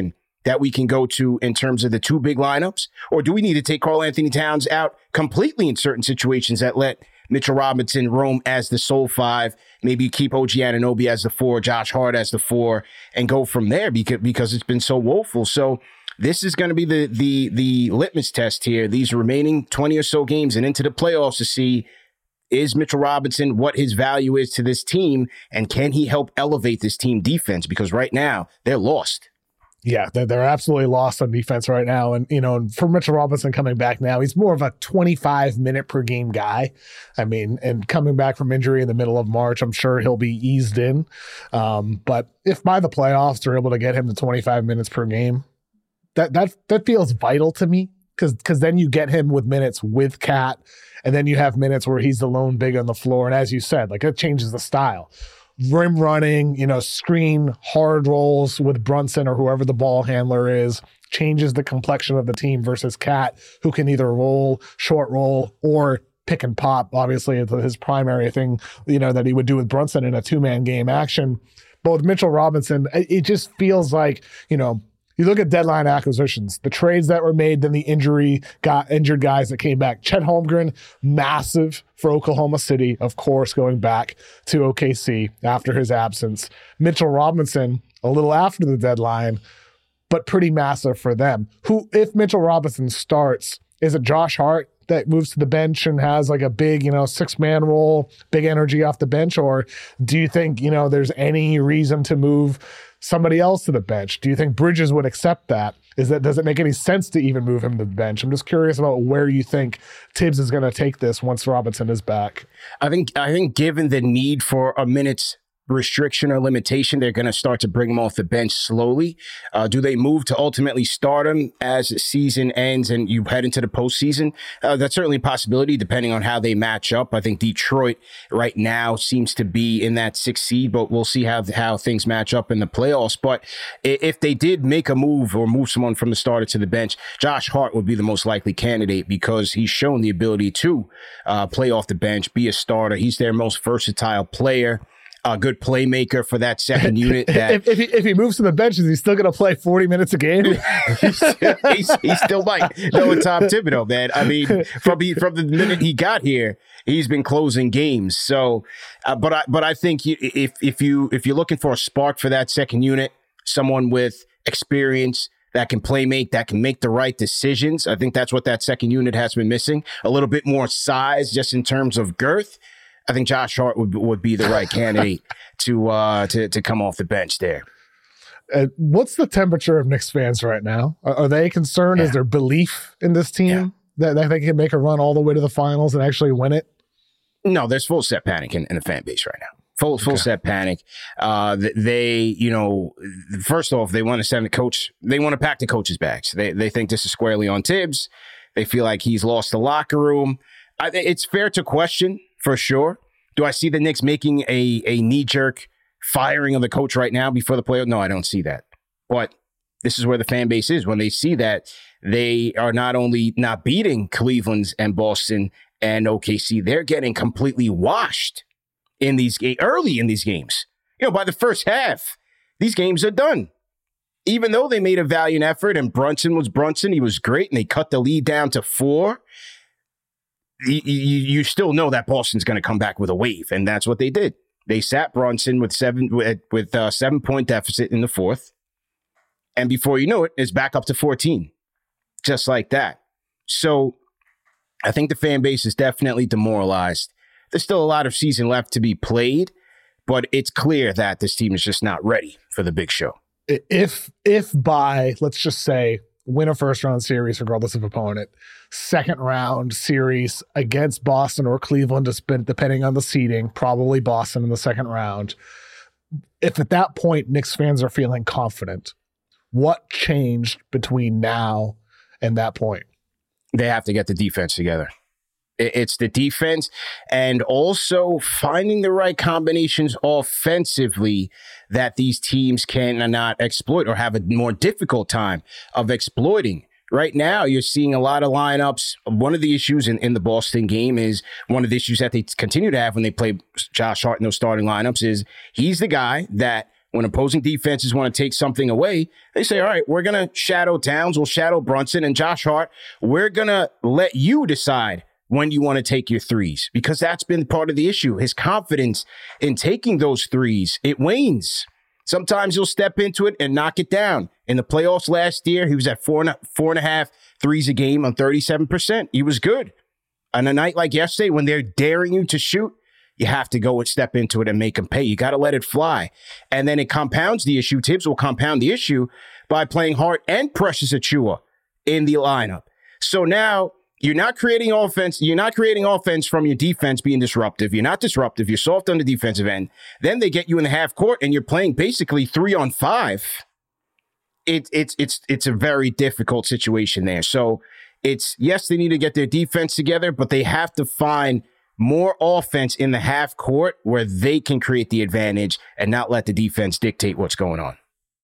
Speaker 3: that we can go to in terms of the two big lineups? Or do we need to take Karl-Anthony Towns out completely in certain situations that let Mitchell Robinson roam as the sole five, maybe keep O G Anunoby as the four, Josh Hart as the four, and go from there because, because it's been so woeful. So this is going to be the the the litmus test here, these remaining twenty or so games and into the playoffs, to see, is Mitchell Robinson what his value is to this team, and can he help elevate this team defense? Because right now they're lost.
Speaker 1: Yeah, they're, they're absolutely lost on defense right now. And, you know, for Mitchell Robinson coming back now, he's more of a twenty-five minute per game guy. I mean, and coming back from injury in the middle of March, I'm sure he'll be eased in. Um, but if by the playoffs they're able to get him to twenty-five minutes per game, that that that feels vital to me, because because then you get him with minutes with Cat, and then you have minutes where he's the lone big on the floor. And as you said, like, it changes the style. Rim running, you know, screen hard rolls with Brunson or whoever the ball handler is, changes the complexion of the team versus Cat, who can either roll, short roll, or pick and pop. Obviously, it's his primary thing, you know, that he would do with Brunson in a two-man game action. But with Mitchell Robinson, it just feels like, you know, you look at deadline acquisitions, the trades that were made, then the injury got injured guys that came back. Chet Holmgren, massive for Oklahoma City, of course, going back to O K C after his absence. Mitchell Robinson, a little after the deadline, but pretty massive for them. Who, if Mitchell Robinson starts, is it Josh Hart that moves to the bench and has like a big, you know, six-man role, big energy off the bench? Or do you think, you know, there's any reason to move somebody else to the bench? Do you think Bridges would accept that? Is that, does it make any sense to even move him to the bench? I'm just curious about where you think Tibbs is going to take this once Robinson is back.
Speaker 3: I think, I think given the need for a minute's restriction or limitation, they're going to start to bring him off the bench slowly. Uh, do they move to ultimately start him as the season ends and you head into the postseason? Uh, that's certainly a possibility depending on how they match up. I think Detroit right now seems to be in that sixth seed, but we'll see how, how things match up in the playoffs. But if they did make a move or move someone from the starter to the bench, Josh Hart would be the most likely candidate because he's shown the ability to uh, play off the bench, be a starter. He's their most versatile player. A good playmaker for that second unit. That
Speaker 1: if, if, he, if he moves to the bench, is he still going to play forty minutes a game?
Speaker 3: he's, he's, he's still like Noah Tom Thibodeau, man. I mean, from he, from the minute he got here, he's been closing games. So, uh, but I but I think you, if if you if you're looking for a spark for that second unit, someone with experience that can play make, that can make the right decisions, I think that's what that second unit has been missing. A little bit more size, just in terms of girth. I think Josh Hart would would be the right candidate to uh to to come off the bench there.
Speaker 1: Uh, what's the temperature of Knicks fans right now? Are, are they concerned? Yeah. Is there belief in this team yeah. that, that they can make a run all the way to the finals and actually win it?
Speaker 3: No, there's full set panic in, in the fan base right now. Full full okay. set panic. Uh, they, you know, first off, they want to send the coach. They want to pack the coach's bags. They they think this is squarely on Tibbs. They feel like he's lost the locker room. I, it's fair to question. For sure. Do I see the Knicks making a, a knee-jerk firing of the coach right now before the playoffs? No, I don't see that. But this is where the fan base is. When they see that, they are not only not beating Cleveland's and Boston and O K C, they're getting completely washed in these games, early in these games. You know, by the first half, these games are done. Even though they made a valiant effort and Brunson was Brunson, he was great, and they cut the lead down to four. You, you, you still know that Boston's going to come back with a wave, and that's what they did. They sat Brunson with seven with, with a seven point deficit in the fourth, and before you know it, it's back up to fourteen, just like that. So, I think the fan base is definitely demoralized. There's still a lot of season left to be played, but it's clear that this team is just not ready for the big show.
Speaker 1: If if by let's just say win a first round series regardless of opponent, second round series against Boston or Cleveland, depending on the seeding, probably Boston in the second round. If at that point Knicks fans are feeling confident, what changed between now and that point?
Speaker 3: They have to get the defense together. It's the defense and also finding the right combinations offensively that these teams cannot exploit or have a more difficult time of exploiting. Right now, you're seeing a lot of lineups. One of the issues in, in the Boston game is one of the issues that they continue to have when they play Josh Hart in those starting lineups is he's the guy that when opposing defenses want to take something away, they say, all right, we're going to shadow Towns, we'll shadow Brunson and Josh Hart. We're going to let you decide when you want to take your threes, because that's been part of the issue. His confidence in taking those threes, it wanes. Sometimes he'll step into it and knock it down. In the playoffs last year, he was at four and a, four and a half threes a game on thirty-seven percent. He was good. On a night like yesterday, when they're daring you to shoot, you have to go and step into it and make them pay. You got to let it fly. And then it compounds the issue. Tibbs will compound the issue by playing Hart and Precious Achiuwa in the lineup. So now you're not creating offense. You're not creating offense from your defense being disruptive. You're not disruptive. You're soft on the defensive end. Then they get you in the half court and you're playing basically three on five. It, it's, it's, it's a very difficult situation there. So it's, yes, they need to get their defense together, but they have to find more offense in the half court where they can create the advantage and not let the defense dictate what's going on.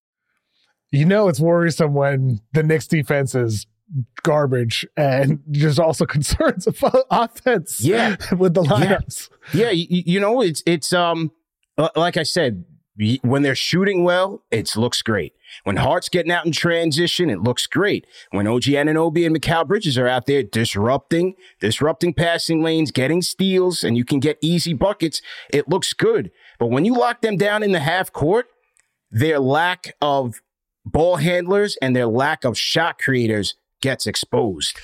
Speaker 1: You know, it's worrisome when the Knicks defense is garbage and there's also concerns about offense
Speaker 3: yeah.
Speaker 1: with the lineups.
Speaker 3: Yeah, yeah you, you know, it's, it's um like I said, when they're shooting well, it looks great. When Hart's getting out in transition, it looks great. When O G Anunoby and Mikal Bridges are out there disrupting, disrupting passing lanes, getting steals, and you can get easy buckets, it looks good. But when you lock them down in the half court, their lack of ball handlers and their lack of shot creators gets exposed.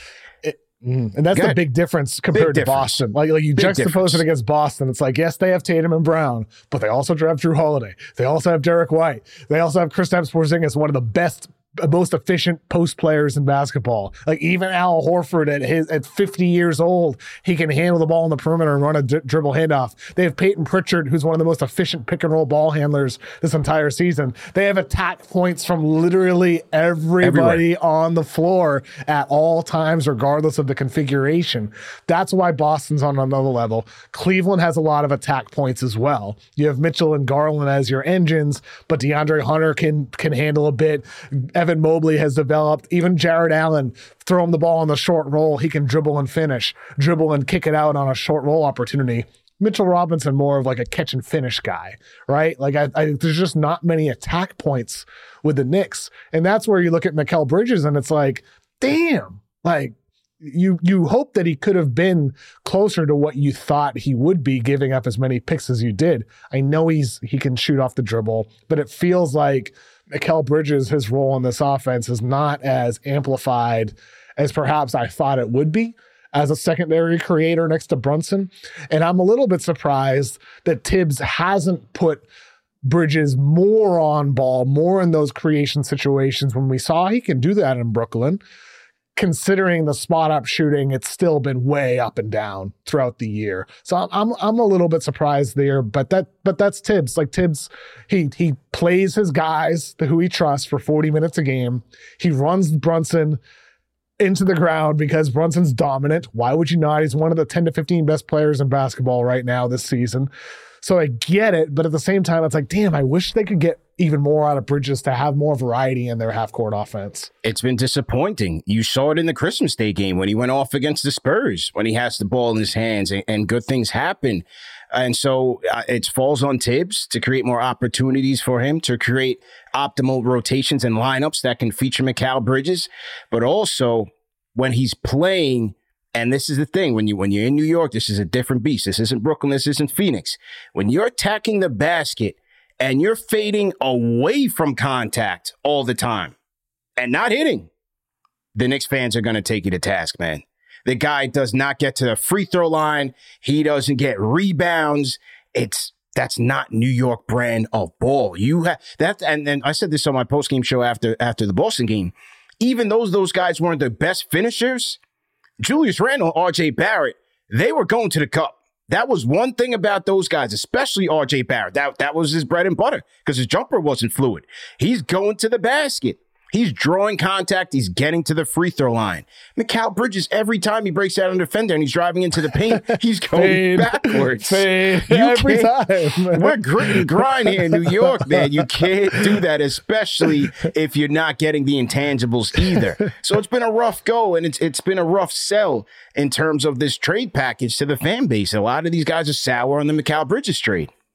Speaker 1: Mm, and that's
Speaker 3: Good.
Speaker 1: the big difference compared
Speaker 3: big
Speaker 1: to Boston. Like, like you
Speaker 3: big
Speaker 1: juxtapose
Speaker 3: difference.
Speaker 1: it against Boston. It's like, yes, they have Tatum and Brown, but they also have Drew Holiday. They also have Derek White. They also have Kristaps Porzingis, one of the best, most efficient post players in basketball. Like even Al Horford at his at fifty years old, he can handle the ball in the perimeter and run a d- dribble handoff. They have Peyton Pritchard, who's one of the most efficient pick and roll ball handlers this entire season. They have attack points from literally everybody
Speaker 3: Everywhere.
Speaker 1: on the floor at all times, regardless of the configuration. That's why Boston's on another level. Cleveland has a lot of attack points as well. You have Mitchell and Garland as your engines, but DeAndre Hunter can can handle a bit. Evan Mobley has developed. Even Jared Allen, throw him the ball on the short roll, he can dribble and finish, dribble and kick it out on a short roll opportunity. Mitchell Robinson, more of like a catch and finish guy, right? Like I, I, there's just not many attack points with the Knicks. And that's where you look at Mikal Bridges and it's like, damn, like you you hope that he could have been closer to what you thought he would be, giving up as many picks as you did. I know he's he can shoot off the dribble, but it feels like Mikal Bridges, his role in this offense is not as amplified as perhaps I thought it would be as a secondary creator next to Brunson. And I'm a little bit surprised that Tibbs hasn't put Bridges more on ball, more in those creation situations when we saw he can do that in Brooklyn. Considering the spot up shooting, it's still been way up and down throughout the year. So I'm I'm, I'm a little bit surprised there, but that but that's Tibbs. Like Tibbs, he he plays his guys who he trusts for forty minutes a game. He runs Brunson into the ground because Brunson's dominant. Why would you not? He's one of the ten to fifteen best players in basketball right now this season. So I get it, but at the same time, it's like, damn, I wish they could get even more out of Bridges to have more variety in their half-court offense.
Speaker 3: It's been disappointing. You saw it in the Christmas Day game when he went off against the Spurs, when he has the ball in his hands and, and good things happen. And so uh, it falls on Tibbs to create more opportunities for him, to create optimal rotations and lineups that can feature Mikal Bridges. But also when he's playing, and this is the thing, when, you, when you're in New York, this is a different beast. This isn't Brooklyn. This isn't Phoenix. When you're attacking the basket and you're fading away from contact all the time and not hitting, the Knicks fans are going to take you to task, man. The guy does not get to the free throw line. He doesn't get rebounds. It's that's not New York brand of ball. You have that, and then I said this on my post-game show after after the Boston game. Even those those guys weren't the best finishers, Julius Randle, R J Barrett, they were going to the cup. That was one thing about those guys, especially R J Barrett. That, that was his bread and butter because his jumper wasn't fluid. He's going to the basket. He's drawing contact. He's getting to the free throw line. Mikal Bridges, every time he breaks out on a defender and he's driving into the paint, he's going
Speaker 1: Fade.
Speaker 3: backwards.
Speaker 1: Fade.
Speaker 3: You
Speaker 1: Every
Speaker 3: can't-
Speaker 1: time.
Speaker 3: We're grit and grind here in New York, man. You can't do that, especially if you're not getting the intangibles either. So it's been a rough go, and it's it's been a rough sell in terms of this trade package to the fan base. A lot of these guys are sour on the Mikal Bridges trade.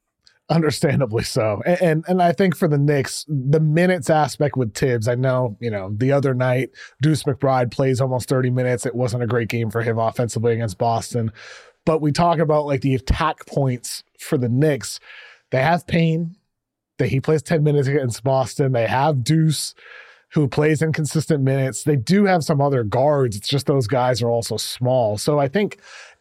Speaker 1: Understandably so. And, and and I think for the Knicks, the minutes aspect with Tibbs, I know, you know, the other night, Deuce McBride plays almost thirty minutes. It wasn't a great game for him offensively against Boston. But we talk about like the attack points for the Knicks. They have Payne, that he plays ten minutes against Boston. They have Deuce, who plays inconsistent minutes. They do have some other guards. It's just those guys are also small. So I think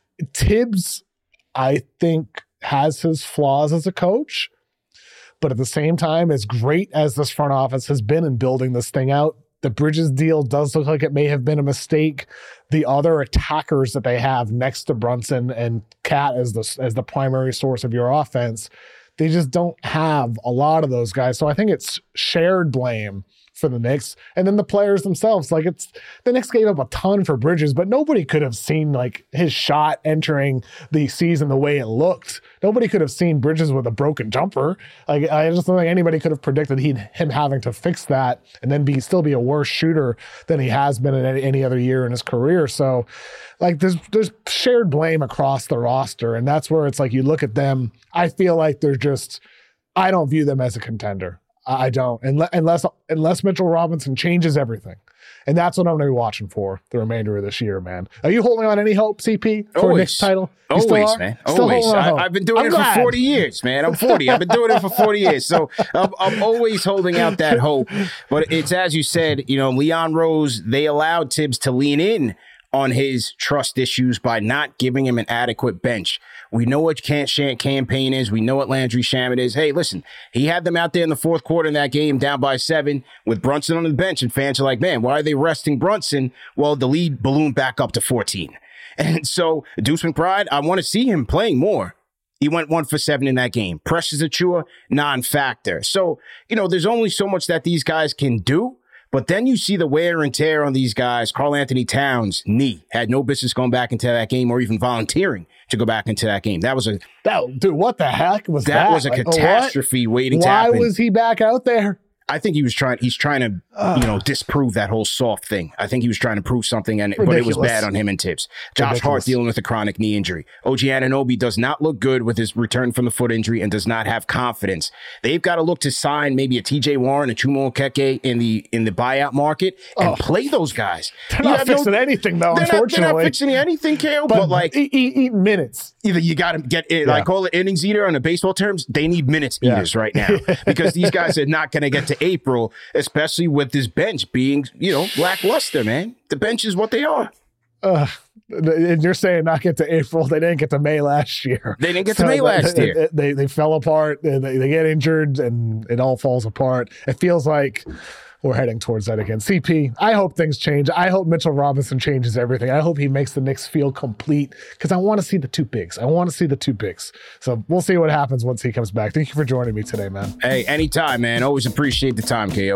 Speaker 1: Tibbs, I think, has his flaws as a coach, but at the same time, as great as this front office has been in building this thing out, the Bridges deal does look like it may have been a mistake. The other attackers that they have next to Brunson and Cat as the, as the primary source of your offense, they just don't have a lot of those guys. So I think it's shared blame for the Knicks, and then the players themselves. Like, it's the Knicks gave up a ton for Bridges, but nobody could have seen like his shot entering the season the way it looked. Nobody could have seen Bridges with a broken jumper. Like, I just don't think anybody could have predicted he'd him having to fix that and then be still be a worse shooter than he has been in any, any other year in his career. So, like, there's there's shared blame across the roster, and that's where it's like you look at them. I feel like they're just. I don't view them as a contender. I don't, unless unless Mitchell Robinson changes everything. And that's what I'm going to be watching for the remainder of this year, man. Are you holding on any hope, C P, for
Speaker 3: Always.
Speaker 1: a Knicks title? You
Speaker 3: Always, man.
Speaker 1: Still
Speaker 3: Always. I, I've been doing
Speaker 1: I'm
Speaker 3: it
Speaker 1: glad.
Speaker 3: for forty years, man. I'm forty. I've been doing it for forty years. So I'm, I'm always holding out that hope. But it's as you said, you know, Leon Rose, they allowed Tibbs to lean in on his trust issues by not giving him an adequate bench. We know what Cam Payne is. We know what Landry Shamet is. Hey, listen, he had them out there in the fourth quarter in that game down by seven with Brunson on the bench, and fans are like, man, why are they resting Brunson? Well, the lead ballooned back up to fourteen. And so Deuce McBride, I want to see him playing more. He went one for seven in that game. Precious Achiuwa, non-factor. So, you know, there's only so much that these guys can do. But then you see the wear and tear on these guys. Karl Anthony Towns, knee, had no business going back into that game or even volunteering to go back into that game. That was a
Speaker 1: that, dude. What the heck was that?
Speaker 3: That was a
Speaker 1: like,
Speaker 3: catastrophe
Speaker 1: what?
Speaker 3: waiting to
Speaker 1: Why
Speaker 3: happen.
Speaker 1: Why was he back out there?
Speaker 3: I think he was trying. He's trying to, uh, you know, disprove that whole soft thing. I think he was trying to prove something, and but it was bad on him and Tibbs. Josh Ridiculous. Hart dealing with a chronic knee injury. O G Anunoby does not look good with his return from the foot injury and does not have confidence. They've got to look to sign maybe a T J Warren, a Chuma Okeke in the in the buyout market and oh. play those guys.
Speaker 1: They're not fixing no, anything though.
Speaker 3: They're
Speaker 1: unfortunately,
Speaker 3: not, they're not fixing anything, Kale. But, but like,
Speaker 1: eat, eat minutes.
Speaker 3: Either you got to get in, yeah. like call it innings eater on the baseball terms. They need minutes yeah. eaters right now because these guys are not going to get to April. Especially with this bench being, you know, lackluster, man. The bench is what they are.
Speaker 1: Uh, and you're saying not get to April. They didn't get to May last year.
Speaker 3: They didn't get so to May last
Speaker 1: they,
Speaker 3: year.
Speaker 1: They, they, they fell apart. They, they get injured, and it all falls apart. It feels like we're heading towards that again. C P, I hope things change. I hope Mitchell Robinson changes everything. I hope he makes the Knicks feel complete because I want to see the two bigs. I want to see the two bigs. So we'll see what happens once he comes back. Thank you for joining me today, man.
Speaker 3: Hey, anytime, man. Always appreciate the time, K O.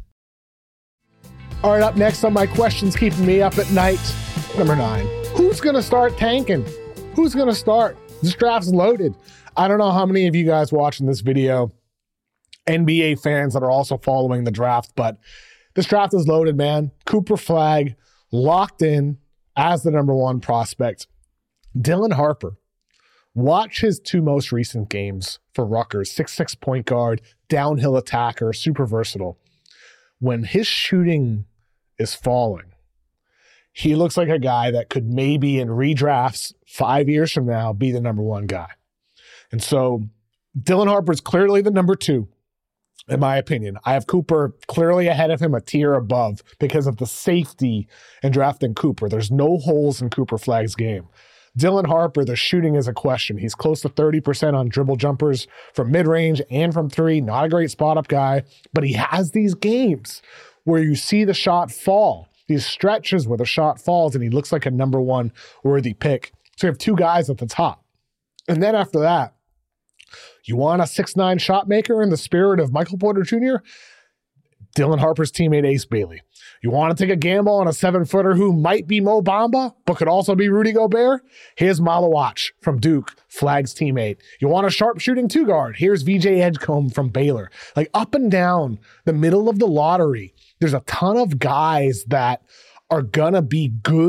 Speaker 1: All right, up next on my questions keeping me up at night, number nine. Who's going to start tanking? Who's going to start? This draft's loaded. I don't know how many of you guys watching this video, N B A fans that are also following the draft, but this draft is loaded, man. Cooper Flagg locked in as the number one prospect. Dylan Harper, watch his two most recent games for Rutgers. six six point guard, downhill attacker, super versatile. When his shooting is falling, he looks like a guy that could maybe in redrafts five years from now be the number one guy. And so Dylan Harper is clearly the number two. In my opinion, I have Cooper clearly ahead of him, a tier above, because of the safety in drafting Cooper. There's no holes in Cooper Flagg's game. Dylan Harper, the shooting is a question. He's close to thirty percent on dribble jumpers from mid-range and from three. Not a great spot-up guy, but he has these games where you see the shot fall, these stretches where the shot falls, and he looks like a number one worthy pick. So you have two guys at the top. And then after that, you want a six nine shot maker in the spirit of Michael Porter Junior? Dylan Harper's teammate Ace Bailey. You want to take a gamble on a seven-footer who might be Mo Bamba, but could also be Rudy Gobert? Here's Malawach from Duke, Flagg's teammate. You want a sharp-shooting two-guard? Here's V J Edgecombe from Baylor. Like, up and down the middle of the lottery, there's a ton of guys that are going to be good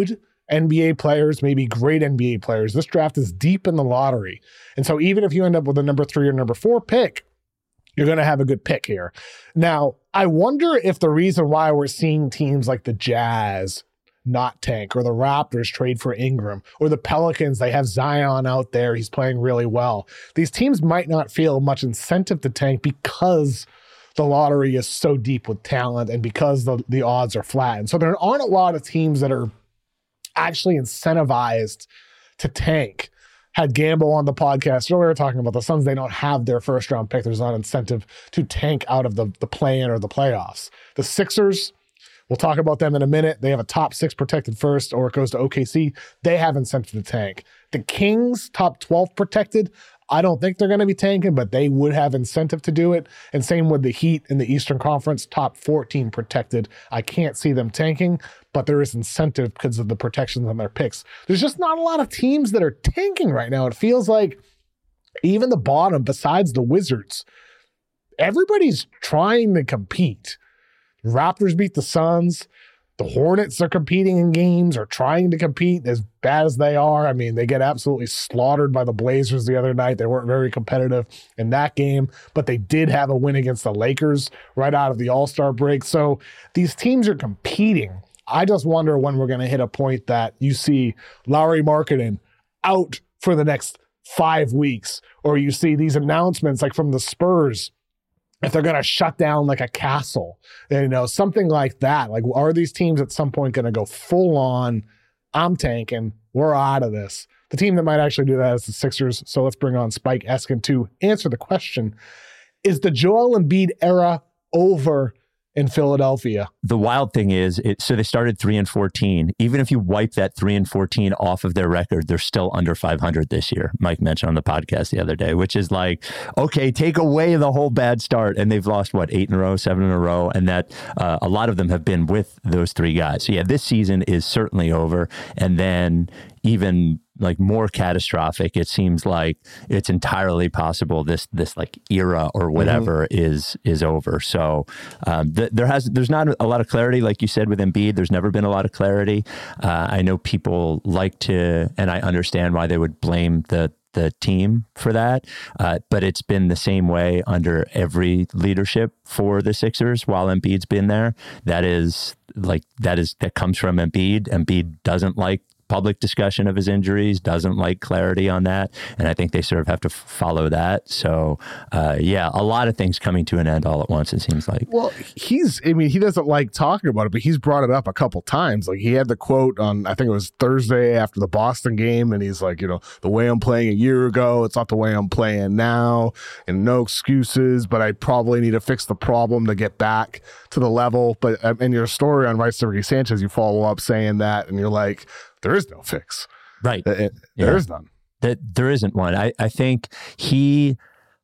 Speaker 1: N B A players, maybe great N B A players. This draft is deep in the lottery. And so even if you end up with a number three or number four pick, you're going to have a good pick here. Now, I wonder if the reason why we're seeing teams like the Jazz not tank, or the Raptors trade for Ingram, or the Pelicans, they have Zion out there, he's playing really well. These teams might not feel much incentive to tank because the lottery is so deep with talent and because the, the odds are flat. And so there aren't a lot of teams that are actually incentivized to tank. Had Gamble on the podcast earlier talking about the Suns. They don't have their first round pick. There's not incentive to tank out of the, the play-in or the playoffs. The Sixers, we'll talk about them in a minute. They have a top six protected first, or it goes to O K C. They have incentive to tank. The Kings, top twelve protected. I don't think they're going to be tanking, but they would have incentive to do it. And same with the Heat in the Eastern Conference, top fourteen protected. I can't see them tanking, but there is incentive because of the protections on their picks. There's just not a lot of teams that are tanking right now. It feels like even the bottom, besides the Wizards, everybody's trying to compete. Raptors beat the Suns. The Hornets are competing in games or trying to compete as bad as they are. I mean, they get absolutely slaughtered by the Blazers the other night. They weren't very competitive in that game, but they did have a win against the Lakers right out of the All-Star break. So these teams are competing. I just wonder when we're going to hit a point that you see Lauri Markkanen out for the next five weeks, or you see these announcements like from the Spurs, if they're going to shut down like a Castle, you know, something like that. Like, are these teams at some point going to go full on, I'm tanking, we're out of this? The team that might actually do that is the Sixers. So let's bring on Spike Eskin to answer the question. Is the Joel Embiid era over in Philadelphia?
Speaker 4: The wild thing is, it, so they started three and fourteen. Even if you wipe that three and fourteen off of their record, they're still under five hundred this year. Mike mentioned on the podcast the other day, which is like, okay, take away the whole bad start, and they've lost what, eight in a row, seven in a row, and that uh, a lot of them have been with those three guys. So yeah, this season is certainly over, and then even like more catastrophic, it seems like it's entirely possible this this like era or whatever mm-hmm. is is over. So um, th- there has there's not a lot of clarity, like you said with Embiid. There's never been a lot of clarity. Uh, I know people like to, and I understand why they would blame the the team for that, uh, but it's been the same way under every leadership for the Sixers while Embiid's been there. That is like that is that comes from Embiid. Embiid doesn't like public discussion of his injuries, doesn't like clarity on that. And I think they sort of have to f- follow that. So, uh, yeah, a lot of things coming to an end all at once, it seems like.
Speaker 1: Well, he's, I mean, he doesn't like talking about it, but he's brought it up a couple times. Like, he had the quote on, I think it was Thursday after the Boston game, and he's like, you know, the way I'm playing a year ago, it's not the way I'm playing now, and no excuses, but I probably need to fix the problem to get back to the level. But um, in your story on Rice to Ricky Sanchez, you follow up saying that, and you're like, there is no fix.
Speaker 4: Right.
Speaker 1: It, it, there
Speaker 4: yeah.
Speaker 1: is none.
Speaker 4: That there isn't one. I, I think he,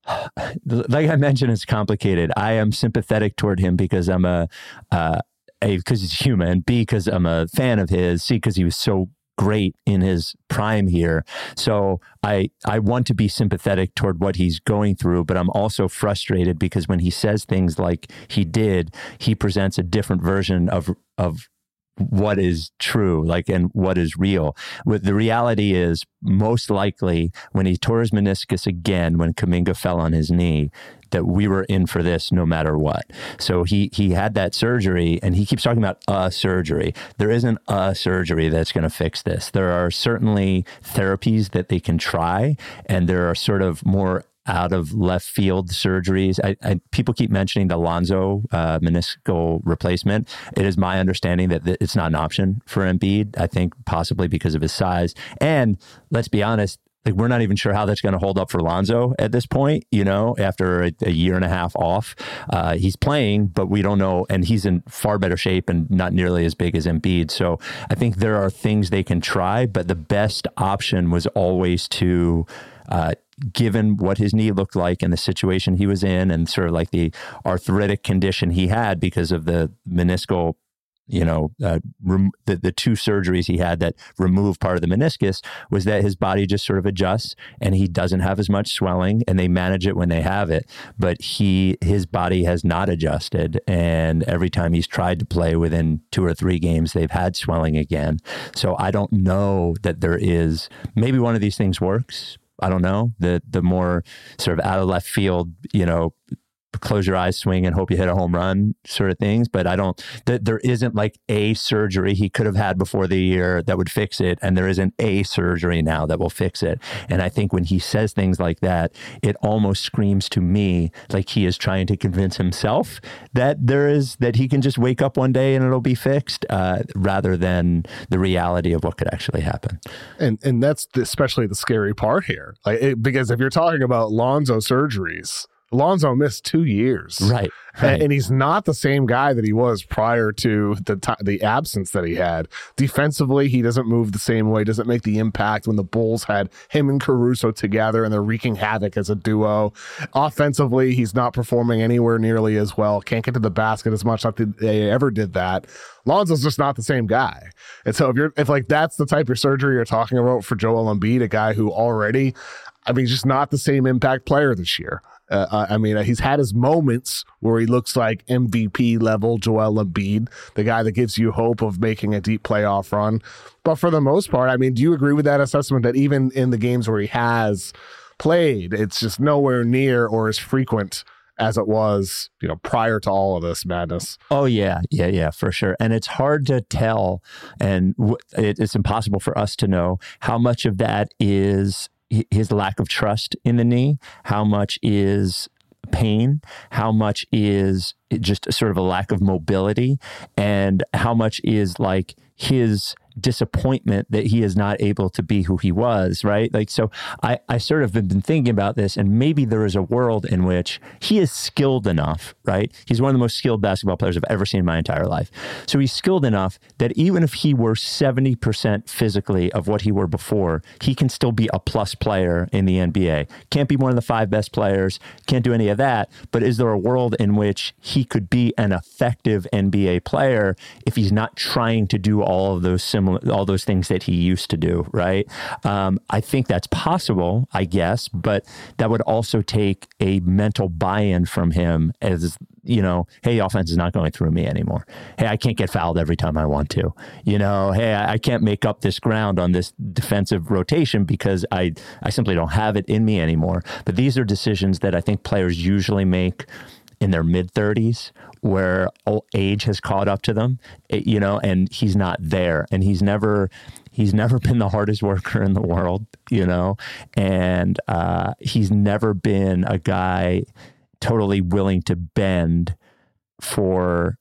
Speaker 4: like I mentioned, it's complicated. I am sympathetic toward him because I'm a, uh, A, because he's human, B, because I'm a fan of his, C, because he was so great in his prime here. So I I want to be sympathetic toward what he's going through, but I'm also frustrated because when he says things like he did, he presents a different version of of what is true, like, and what is real. With the reality is, most likely when he tore his meniscus again, when Kuminga fell on his knee, that we were in for this no matter what. So he he had that surgery, and he keeps talking about a surgery. There isn't a surgery that's going to fix this. There are certainly therapies that they can try, and there are sort of more out of left field surgeries. I, I, people keep mentioning the Lonzo uh, meniscal replacement. It is my understanding that th- it's not an option for Embiid. I think possibly because of his size. And let's be honest, like, we're not even sure how that's going to hold up for Lonzo at this point, you know, after a, a year and a half off. Uh, he's playing, but we don't know. And he's in far better shape and not nearly as big as Embiid. So I think there are things they can try, but the best option was always to, uh, given what his knee looked like and the situation he was in and sort of like the arthritic condition he had because of the meniscal you know, uh, rem- the, the two surgeries he had that removed part of the meniscus, was that his body just sort of adjusts and he doesn't have as much swelling, and they manage it when they have it. But he, his body has not adjusted. And every time he's tried to play within two or three games, they've had swelling again. So I don't know that there is, maybe one of these things works. I don't know. The, the more sort of out of left field, you know, close your eyes, swing, and hope you hit a home run sort of things. But I don't, th- there isn't like a surgery he could have had before the year that would fix it. And there isn't a surgery now that will fix it. And I think when he says things like that, it almost screams to me like he is trying to convince himself that there is, that he can just wake up one day and it'll be fixed, uh, rather than the reality of what could actually happen.
Speaker 1: And and that's especially the scary part here. Like it, because if you're talking about Lonzo surgeries, Lonzo missed two years.
Speaker 4: Right. right.
Speaker 1: And, and he's not the same guy that he was prior to the t- the absence that he had. Defensively, he doesn't move the same way, doesn't make the impact when the Bulls had him and Caruso together and they're wreaking havoc as a duo. Offensively, he's not performing anywhere nearly as well. Can't get to the basket as much. Not that they ever did that. Lonzo's just not the same guy. And so if you're if like that's the type of surgery you're talking about for Joel Embiid, a guy who already, I mean, just not the same impact player this year. Uh, I mean, he's had his moments where he looks like M V P level Joel Embiid, the guy that gives you hope of making a deep playoff run. But for the most part, I mean, do you agree with that assessment that even in the games where he has played, it's just nowhere near or as frequent as it was, you know, prior to all of this madness?
Speaker 4: Oh, yeah. Yeah, yeah, for sure. And it's hard to tell, and w- it, it's impossible for us to know how much of that is his lack of trust in the knee, how much is pain, how much is just sort of a lack of mobility, and how much is like his disappointment that he is not able to be who he was, right? Like, so I, I sort of have been thinking about this, and maybe there is a world in which he is skilled enough, right? He's one of the most skilled basketball players I've ever seen in my entire life. So he's skilled enough that even if he were seventy percent physically of what he were before, he can still be a plus player in the N B A. Can't be one of the five best players, can't do any of that, but is there a world in which he could be an effective N B A player if he's not trying to do all of those similar all those things that he used to do, right? Um, I think that's possible, I guess, but that would also take a mental buy-in from him as, you know, hey, offense is not going through me anymore. Hey, I can't get fouled every time I want to. You know, hey, I can't make up this ground on this defensive rotation because I, I simply don't have it in me anymore. But these are decisions that I think players usually make in their mid thirties, where old age has caught up to them, you know, and he's not there. And he's never, he's never been the hardest worker in the world, you know, and uh, he's never been a guy totally willing to bend for,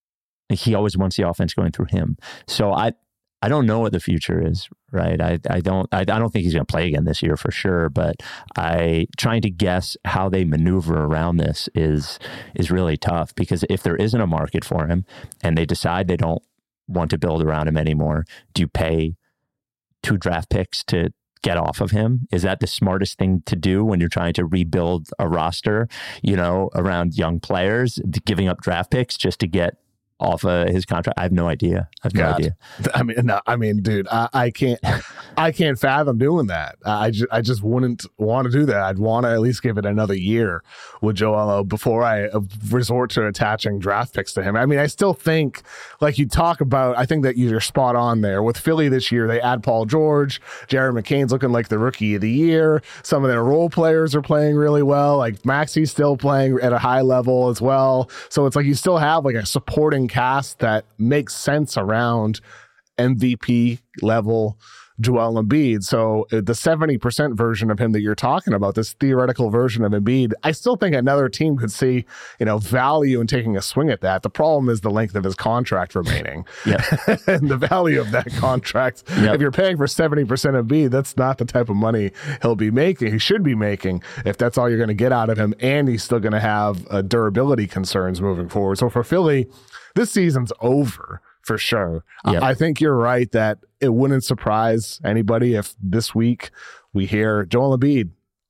Speaker 4: he always wants the offense going through him. So I, I don't know what the future is, right? I, I don't I, I don't think he's going to play again this year for sure, but I trying to guess how they maneuver around this is is really tough, because if there isn't a market for him and they decide they don't want to build around him anymore, do you pay two draft picks to get off of him? Is that the smartest thing to do when you're trying to rebuild a roster, you know, around young players, giving up draft picks just to get off of his contract? I have no idea. I have no
Speaker 1: God.
Speaker 4: idea.
Speaker 1: I mean, no, I mean, dude, I, I can't, I can't fathom doing that. I just, I just wouldn't want to do that. I'd want to at least give it another year with Joel before I resort to attaching draft picks to him. I mean, I still think, like you talk about, I think that you're spot on there. With Philly this year, they add Paul George. Jared McCain's looking like the rookie of the year. Some of their role players are playing really well. Like Maxi's still playing at a high level as well. So it's like you still have like a supporting cast that makes sense around M V P level Joel Embiid. So uh, the seventy percent version of him that you're talking about, this theoretical version of Embiid, I still think another team could see, you know, value in taking a swing at that. The problem is the length of his contract remaining. And the value of that contract. Yep. If you're paying for seventy percent of Embiid, that's not the type of money he'll be making. He should be making if that's all you're going to get out of him. And he's still going to have uh, durability concerns moving forward. So for Philly, this season's over for sure. Yep. I, I think you're right that it wouldn't surprise anybody if this week we hear Joel Embiid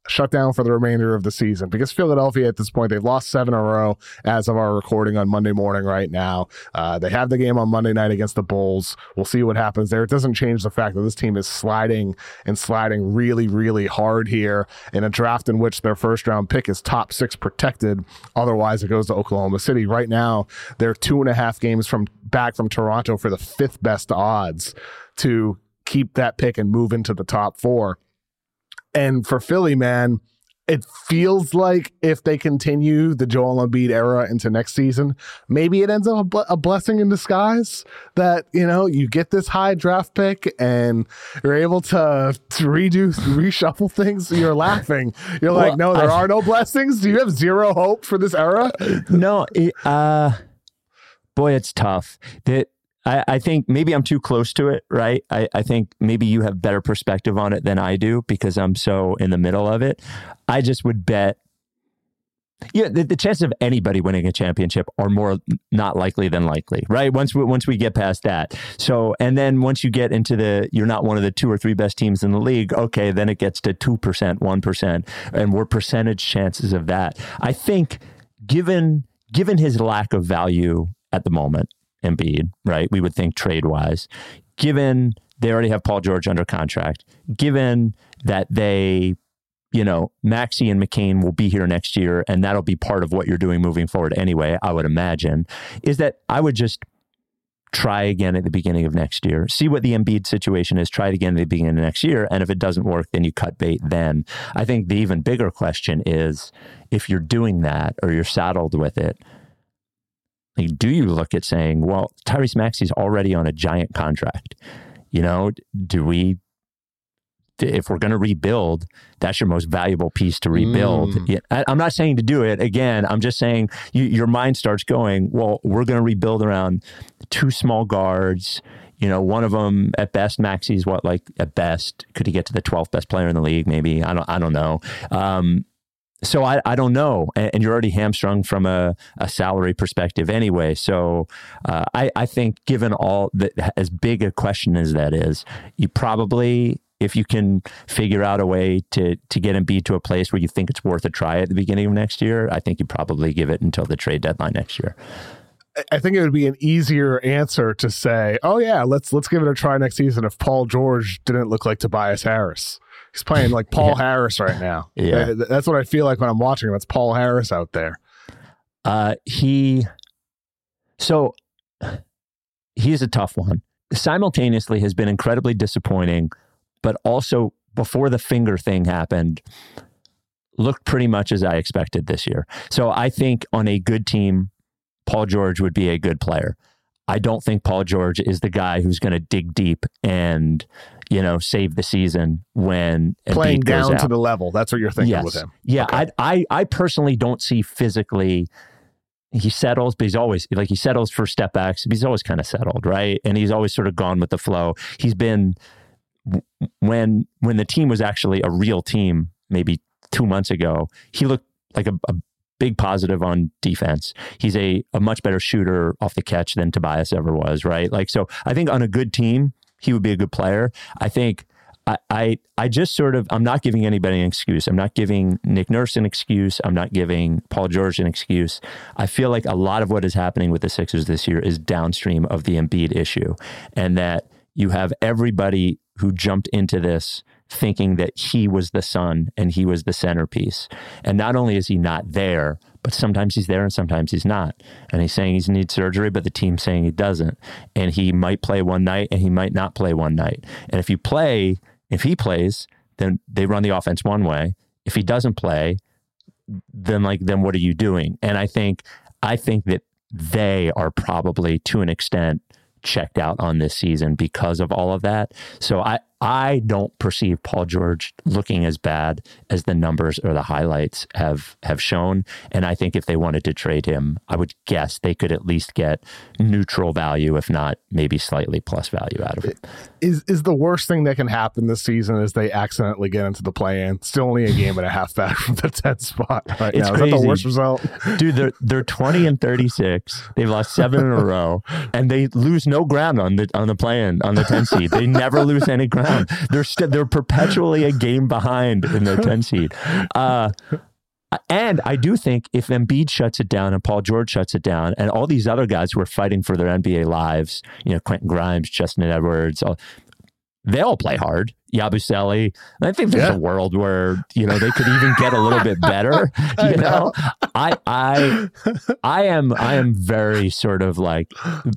Speaker 1: shut down for the remainder of the season, because Philadelphia at this point, they've lost seven in a row as of our recording on Monday morning right now. Uh, they have the game on Monday night against the Bulls. We'll see what happens there. It doesn't change the fact that this team is sliding and sliding really, really hard here in a draft in which their first round pick is top six protected. Otherwise, it goes to Oklahoma City. Right now, they're two and a half games from back from Toronto for the fifth best odds to keep that pick and move into the top four. And for Philly, man, it feels like if they continue the Joel Embiid era into next season, maybe it ends up a, ble- a blessing in disguise that, you know, you get this high draft pick and you're able to, to redo, reshuffle things. You're laughing. You're well, like, no, there I, are no blessings. Do you have zero hope for this era?
Speaker 4: No. It, uh, boy, it's tough. That I, I think maybe I'm too close to it, right? I, I think maybe you have better perspective on it than I do because I'm so in the middle of it. I just would bet, yeah, the, the chances of anybody winning a championship are more not likely than likely, right? Once we, once we get past that. So, and then once you get into the, you're not one of the two or three best teams in the league, okay, then it gets to two percent, one percent, and we're percentage chances of that. I think given given his lack of value at the moment, Embiid, right? We would think trade-wise, given they already have Paul George under contract, given that they, you know, Maxey and McCain will be here next year, and that'll be part of what you're doing moving forward anyway, I would imagine, is that I would just try again at the beginning of next year, see what the Embiid situation is, try it again at the beginning of next year, and if it doesn't work, then you cut bait then. I think the even bigger question is, if you're doing that or you're saddled with it, do you look at saying, well, Tyrese Maxey's already on a giant contract? You know, do we, if we're going to rebuild, that's your most valuable piece to rebuild. Mm. I, I'm not saying to do it. Again, I'm just saying you, your mind starts going, well, we're going to rebuild around two small guards. You know, one of them at best, Maxey's what, like at best, could he get to the twelfth best player in the league? Maybe. I don't, I don't know. Um, So I, I don't know. And, and you're already hamstrung from a, a salary perspective anyway. So uh, I, I think given all that, as big a question as that is, you probably, if you can figure out a way to, to get Embiid to a place where you think it's worth a try at the beginning of next year, I think you probably give it until the trade deadline next year.
Speaker 1: I think it would be an easier answer to say, oh yeah, let's, let's give it a try next season if Paul George didn't look like Tobias Harris. He's playing like Paul yeah. Harris right now.
Speaker 4: Yeah.
Speaker 1: That's what I feel like when I'm watching him. It's Paul Harris out there.
Speaker 4: Uh, he, so he's a tough one. Simultaneously has been incredibly disappointing, but also before the finger thing happened, looked pretty much as I expected this year. So I think on a good team, Paul George would be a good player. I don't think Paul George is the guy who's going to dig deep and, you know, save the season when
Speaker 1: playing
Speaker 4: Embiid goes
Speaker 1: down
Speaker 4: out.
Speaker 1: to the level. That's what you're thinking
Speaker 4: yes.
Speaker 1: with him.
Speaker 4: Yeah,
Speaker 1: okay.
Speaker 4: I, I, I personally don't see physically. He settles, but he's always like he settles for step backs. He's always kind of settled, right? And he's always sort of gone with the flow. He's been when when the team was actually a real team, maybe two months ago. He looked like a, a big positive on defense. He's a, a much better shooter off the catch than Tobias ever was, right? Like, so I think on a good team, he would be a good player. I think I, I, I just sort of, I'm not giving anybody an excuse. I'm not giving Nick Nurse an excuse. I'm not giving Paul George an excuse. I feel like a lot of what is happening with the Sixers this year is downstream of the Embiid issue, and that you have everybody who jumped into this thinking that he was the sun and he was the centerpiece. And not only is he not there, but sometimes he's there and sometimes he's not. And he's saying he needs surgery, but the team's saying he doesn't. And he might play one night and he might not play one night. And if you play, if he plays, then they run the offense one way. If he doesn't play, then like, then what are you doing? And I think, I think that they are probably to an extent checked out on this season because of all of that. So I, I don't perceive Paul George looking as bad as the numbers or the highlights have have shown. And I think if they wanted to trade him, I would guess they could at least get neutral value, if not maybe slightly plus value out of it.
Speaker 1: Is is the worst thing that can happen this season is they accidentally get into the play-in. Still only a game and a half back from the tenth spot right
Speaker 4: it's
Speaker 1: now.
Speaker 4: Crazy.
Speaker 1: Is that the worst result?
Speaker 4: Dude, they're they're twenty and thirty-six. They've lost seven in a row, and they lose no ground on the on the play-in on the tenth seed. They never lose any ground. around. They're st- they're perpetually a game behind in the ten seed. Uh, and I do think if Embiid shuts it down and Paul George shuts it down, and all these other guys who are fighting for their N B A lives, you know, Quentin Grimes, Justin Edwards, all, they all play hard. Yabusele. I think there's yeah. a world where, you know, they could even get a little bit better. You know, I, I, I am, I am very sort of like,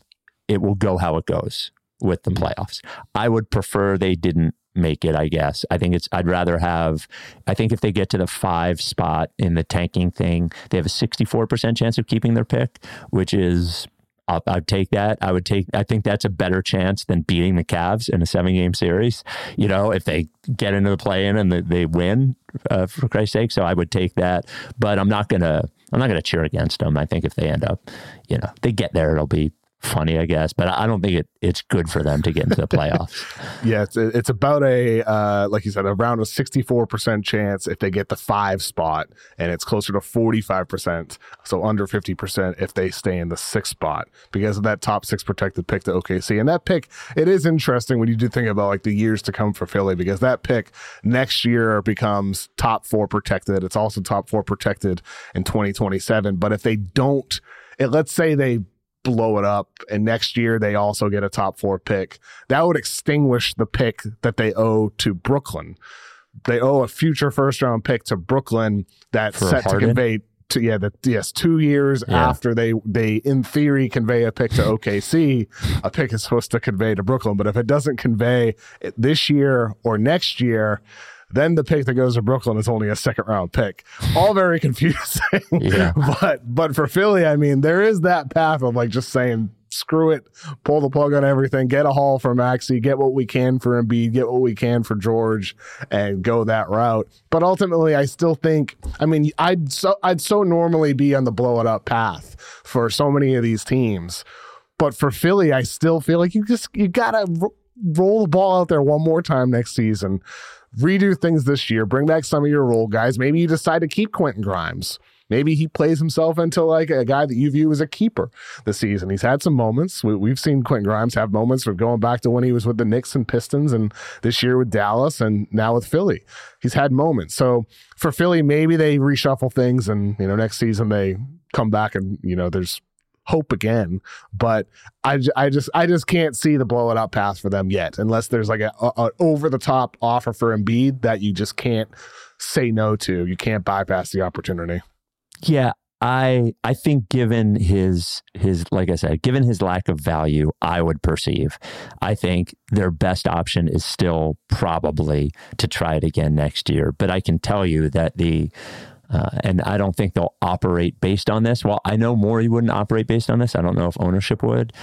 Speaker 4: it will go how it goes with the playoffs. I would prefer they didn't make it, I guess. I think it's, I'd rather have, I think if they get to the five spot in the tanking thing, they have a sixty-four percent chance of keeping their pick, which is, I'll, I'd take that. I would take, I think that's a better chance than beating the Cavs in a seven game series. You know, if they get into the play-in and they, they win, uh, for Christ's sake. So I would take that, but I'm not going to, I'm not going to cheer against them. I think if they end up, you know, they get there, it'll be funny, I guess, but I don't think it, it's good for them to get into the playoffs.
Speaker 1: yeah, it's it's about a, uh, like you said, around a sixty-four percent chance if they get the five spot, and it's closer to forty-five percent, so under fifty percent if they stay in the sixth spot because of that top six protected pick to O K C. And that pick, it is interesting when you do think about like the years to come for Philly, because that pick next year becomes top four protected. It's also top four protected in twenty twenty-seven. But if they don't, it, let's say they blow it up and next year they also get a top four pick, that would extinguish the pick that they owe to Brooklyn. They owe a future first round pick to Brooklyn that's
Speaker 4: For
Speaker 1: set
Speaker 4: Harden?
Speaker 1: to convey to, yeah, that yes, two years
Speaker 4: Yeah.
Speaker 1: after they they in theory convey a pick to O K C, a pick is supposed to convey to Brooklyn. But if it doesn't convey it this year or next year, then the pick that goes to Brooklyn is only a second round pick. All very confusing.
Speaker 4: Yeah.
Speaker 1: But but for Philly, I mean, there is that path of like just saying, screw it, pull the plug on everything, get a haul for Maxey, get what we can for Embiid, get what we can for George, and go that route. But ultimately, I still think, I mean, I'd so I'd so normally be on the blow it up path for so many of these teams. But for Philly, I still feel like you just you gotta ro- roll the ball out there one more time next season. Redo things this year, bring back some of your role guys. Maybe you decide to keep Quentin Grimes. Maybe he plays himself into like a guy that you view as a keeper this season. He's had some moments. We, we've seen Quentin Grimes have moments of going back to when he was with the Knicks and Pistons, and this year with Dallas, and now with Philly. He's had moments. So for Philly, maybe they reshuffle things, and you know next season they come back and you know there's hope again. But I, I just I just can't see the blow it up path for them yet, unless there's like a, a, a over the top offer for Embiid that you just can't say no to. You can't bypass the opportunity.
Speaker 4: Yeah, I I think given his his like I said, given his lack of value, I would perceive, I think their best option is still probably to try it again next year. But I can tell you that the Uh, and I don't think they'll operate based on this. Well, I know Morey wouldn't operate based on this. I don't know if ownership would.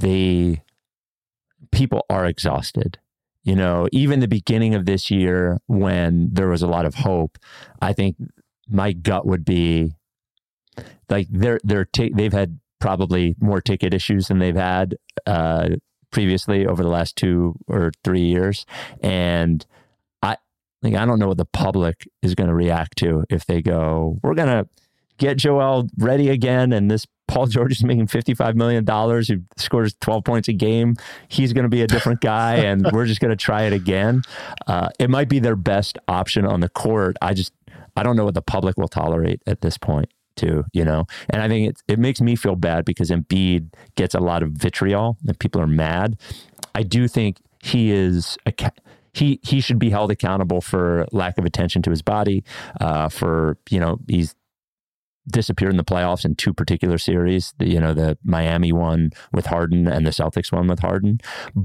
Speaker 4: The people are exhausted. You know, even the beginning of this year when there was a lot of hope, I think my gut would be like they're they're t- they've had probably more ticket issues than they've had uh, previously over the last two or three years, and Like, I don't know what the public is going to react to if they go, we're going to get Joel ready again, and this Paul George is making fifty-five million dollars, who scores twelve points a game. He's going to be a different guy, and we're just going to try it again. Uh, it might be their best option on the court. I just, I don't know what the public will tolerate at this point, too, you know? And I think it, it makes me feel bad because Embiid gets a lot of vitriol and people are mad. I do think he is a He he should be held accountable for lack of attention to his body, uh, for, you know, he's disappeared in the playoffs in two particular series, the, you know, the Miami one with Harden and the Celtics one with Harden.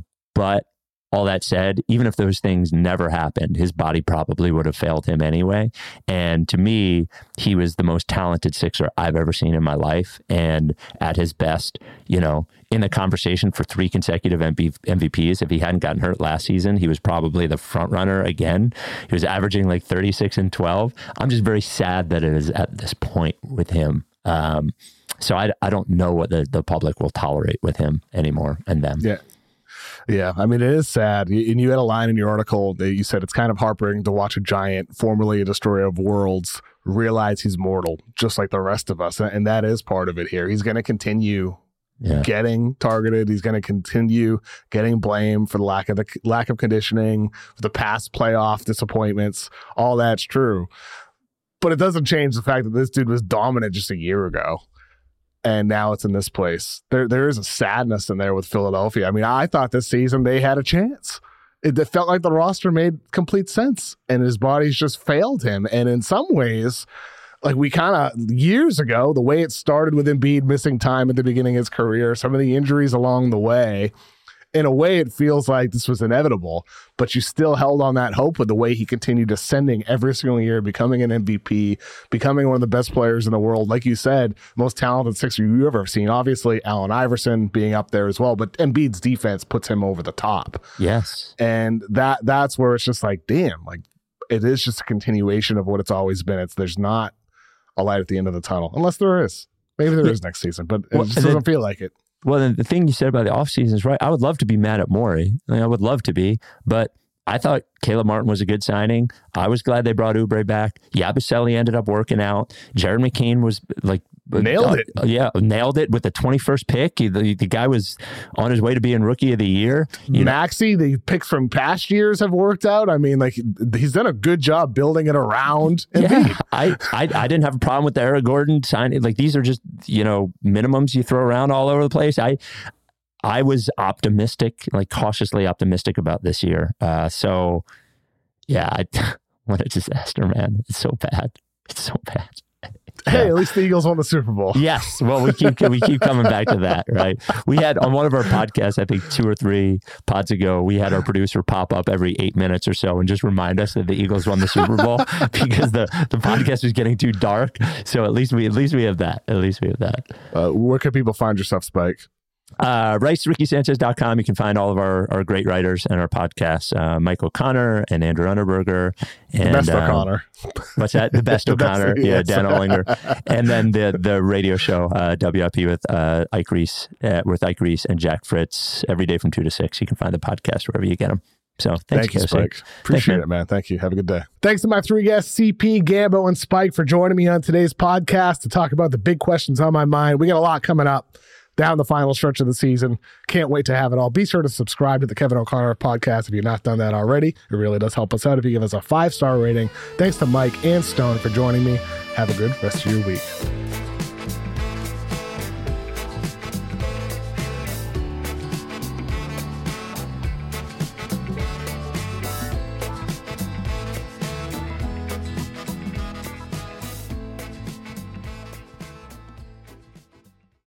Speaker 4: But all that said, even if those things never happened, his body probably would have failed him anyway. And to me, he was the most talented Sixer I've ever seen in my life. And at his best, you know, in the conversation for three consecutive M V Ps, if he hadn't gotten hurt last season, he was probably the front runner again. He was averaging like thirty-six and twelve. I'm just very sad that it is at this point with him. Um, so I, I don't know what the, the public will tolerate with him anymore and them.
Speaker 1: Yeah. Yeah, I mean, it is sad. And you had a line in your article that you said it's kind of heartbreaking to watch a giant, formerly a destroyer of worlds, realize he's mortal, just like the rest of us. And that is part of it here. He's going to continue
Speaker 4: yeah.
Speaker 1: getting targeted. He's going to continue getting blamed for the lack of the lack of conditioning, for the past playoff disappointments. All that's true. But it doesn't change the fact that this dude was dominant just a year ago. And now it's in this place. There, there is a sadness in there with Philadelphia. I mean, I thought this season they had a chance. It, it felt like the roster made complete sense, and his body's just failed him. And in some ways, like we kind of years ago, the way it started with Embiid missing time at the beginning of his career, some of the injuries along the way, in a way, it feels like this was inevitable, but you still held on that hope with the way he continued ascending every single year, becoming an M V P, becoming one of the best players in the world. Like you said, most talented Sixer you ever seen. Obviously, Allen Iverson being up there as well, but Embiid's defense puts him over the top.
Speaker 4: Yes.
Speaker 1: And that that's where it's just like, damn, like it is just a continuation of what it's always been. It's there's not a light at the end of the tunnel, unless there is. Maybe there is next season, but it
Speaker 4: well,
Speaker 1: just
Speaker 4: then,
Speaker 1: doesn't feel like it.
Speaker 4: Well, then the thing you said about the offseason is right. I would love to be mad at Morey. I, mean, I would love to be, but I thought Caleb Martin was a good signing. I was glad they brought Oubre back. Yabusele ended up working out. Jared McCain was like...
Speaker 1: Nailed
Speaker 4: uh,
Speaker 1: it.
Speaker 4: Yeah, nailed it with the twenty-first pick. He, the, the guy was on his way to being Rookie of the Year. You
Speaker 1: Maxey, know. The picks from past years have worked out. I mean, like he's done a good job building it around.
Speaker 4: Yeah, I, I I didn't have a problem with the Eric Gordon signing. Like these are just, you know, minimums you throw around all over the place. I I was optimistic, like cautiously optimistic about this year. Uh, so yeah, I, what a disaster, man. It's so bad. It's so bad.
Speaker 1: Hey,
Speaker 4: yeah.
Speaker 1: At least the Eagles won the Super Bowl.
Speaker 4: Yes. Well, we keep we keep coming back to that, right? We had on one of our podcasts, I think two or three pods ago, we had our producer pop up every eight minutes or so and just remind us that the Eagles won the Super Bowl because the, the podcast was getting too dark. So at least we at least we have that. At least we have that.
Speaker 1: Uh, where can people find your stuff, Spike?
Speaker 4: Uh, rice ricky sanchez dot com. You can find all of our, our great writers and our podcasts, uh, Mike O'Connor and Andrew Unterberger. And,
Speaker 1: the best
Speaker 4: um,
Speaker 1: O'Connor.
Speaker 4: What's that? The best
Speaker 1: the
Speaker 4: O'Connor.
Speaker 1: Best,
Speaker 4: yeah,
Speaker 1: yes.
Speaker 4: Dan Olinger. And then the the radio show, uh, W I P with uh, Ike Reese, uh, with Ike Reese and Jack Fritz every day from two to six. You can find the podcast wherever you get them. So thanks,
Speaker 1: Thank you,
Speaker 4: K O C.
Speaker 1: Spike. Appreciate
Speaker 4: Thanks,
Speaker 1: it, man. Thank you. Have a good day. Thanks to my three guests, C P, Gambo, and Spike, for joining me on today's podcast to talk about the big questions on my mind. We got a lot coming up down the final stretch of the season. Can't wait to have it all. Be sure to subscribe to the Kevin O'Connor podcast if you've not done that already. It really does help us out if you give us a five-star rating. Thanks to Mike and Stone for joining me. Have a good rest of your week.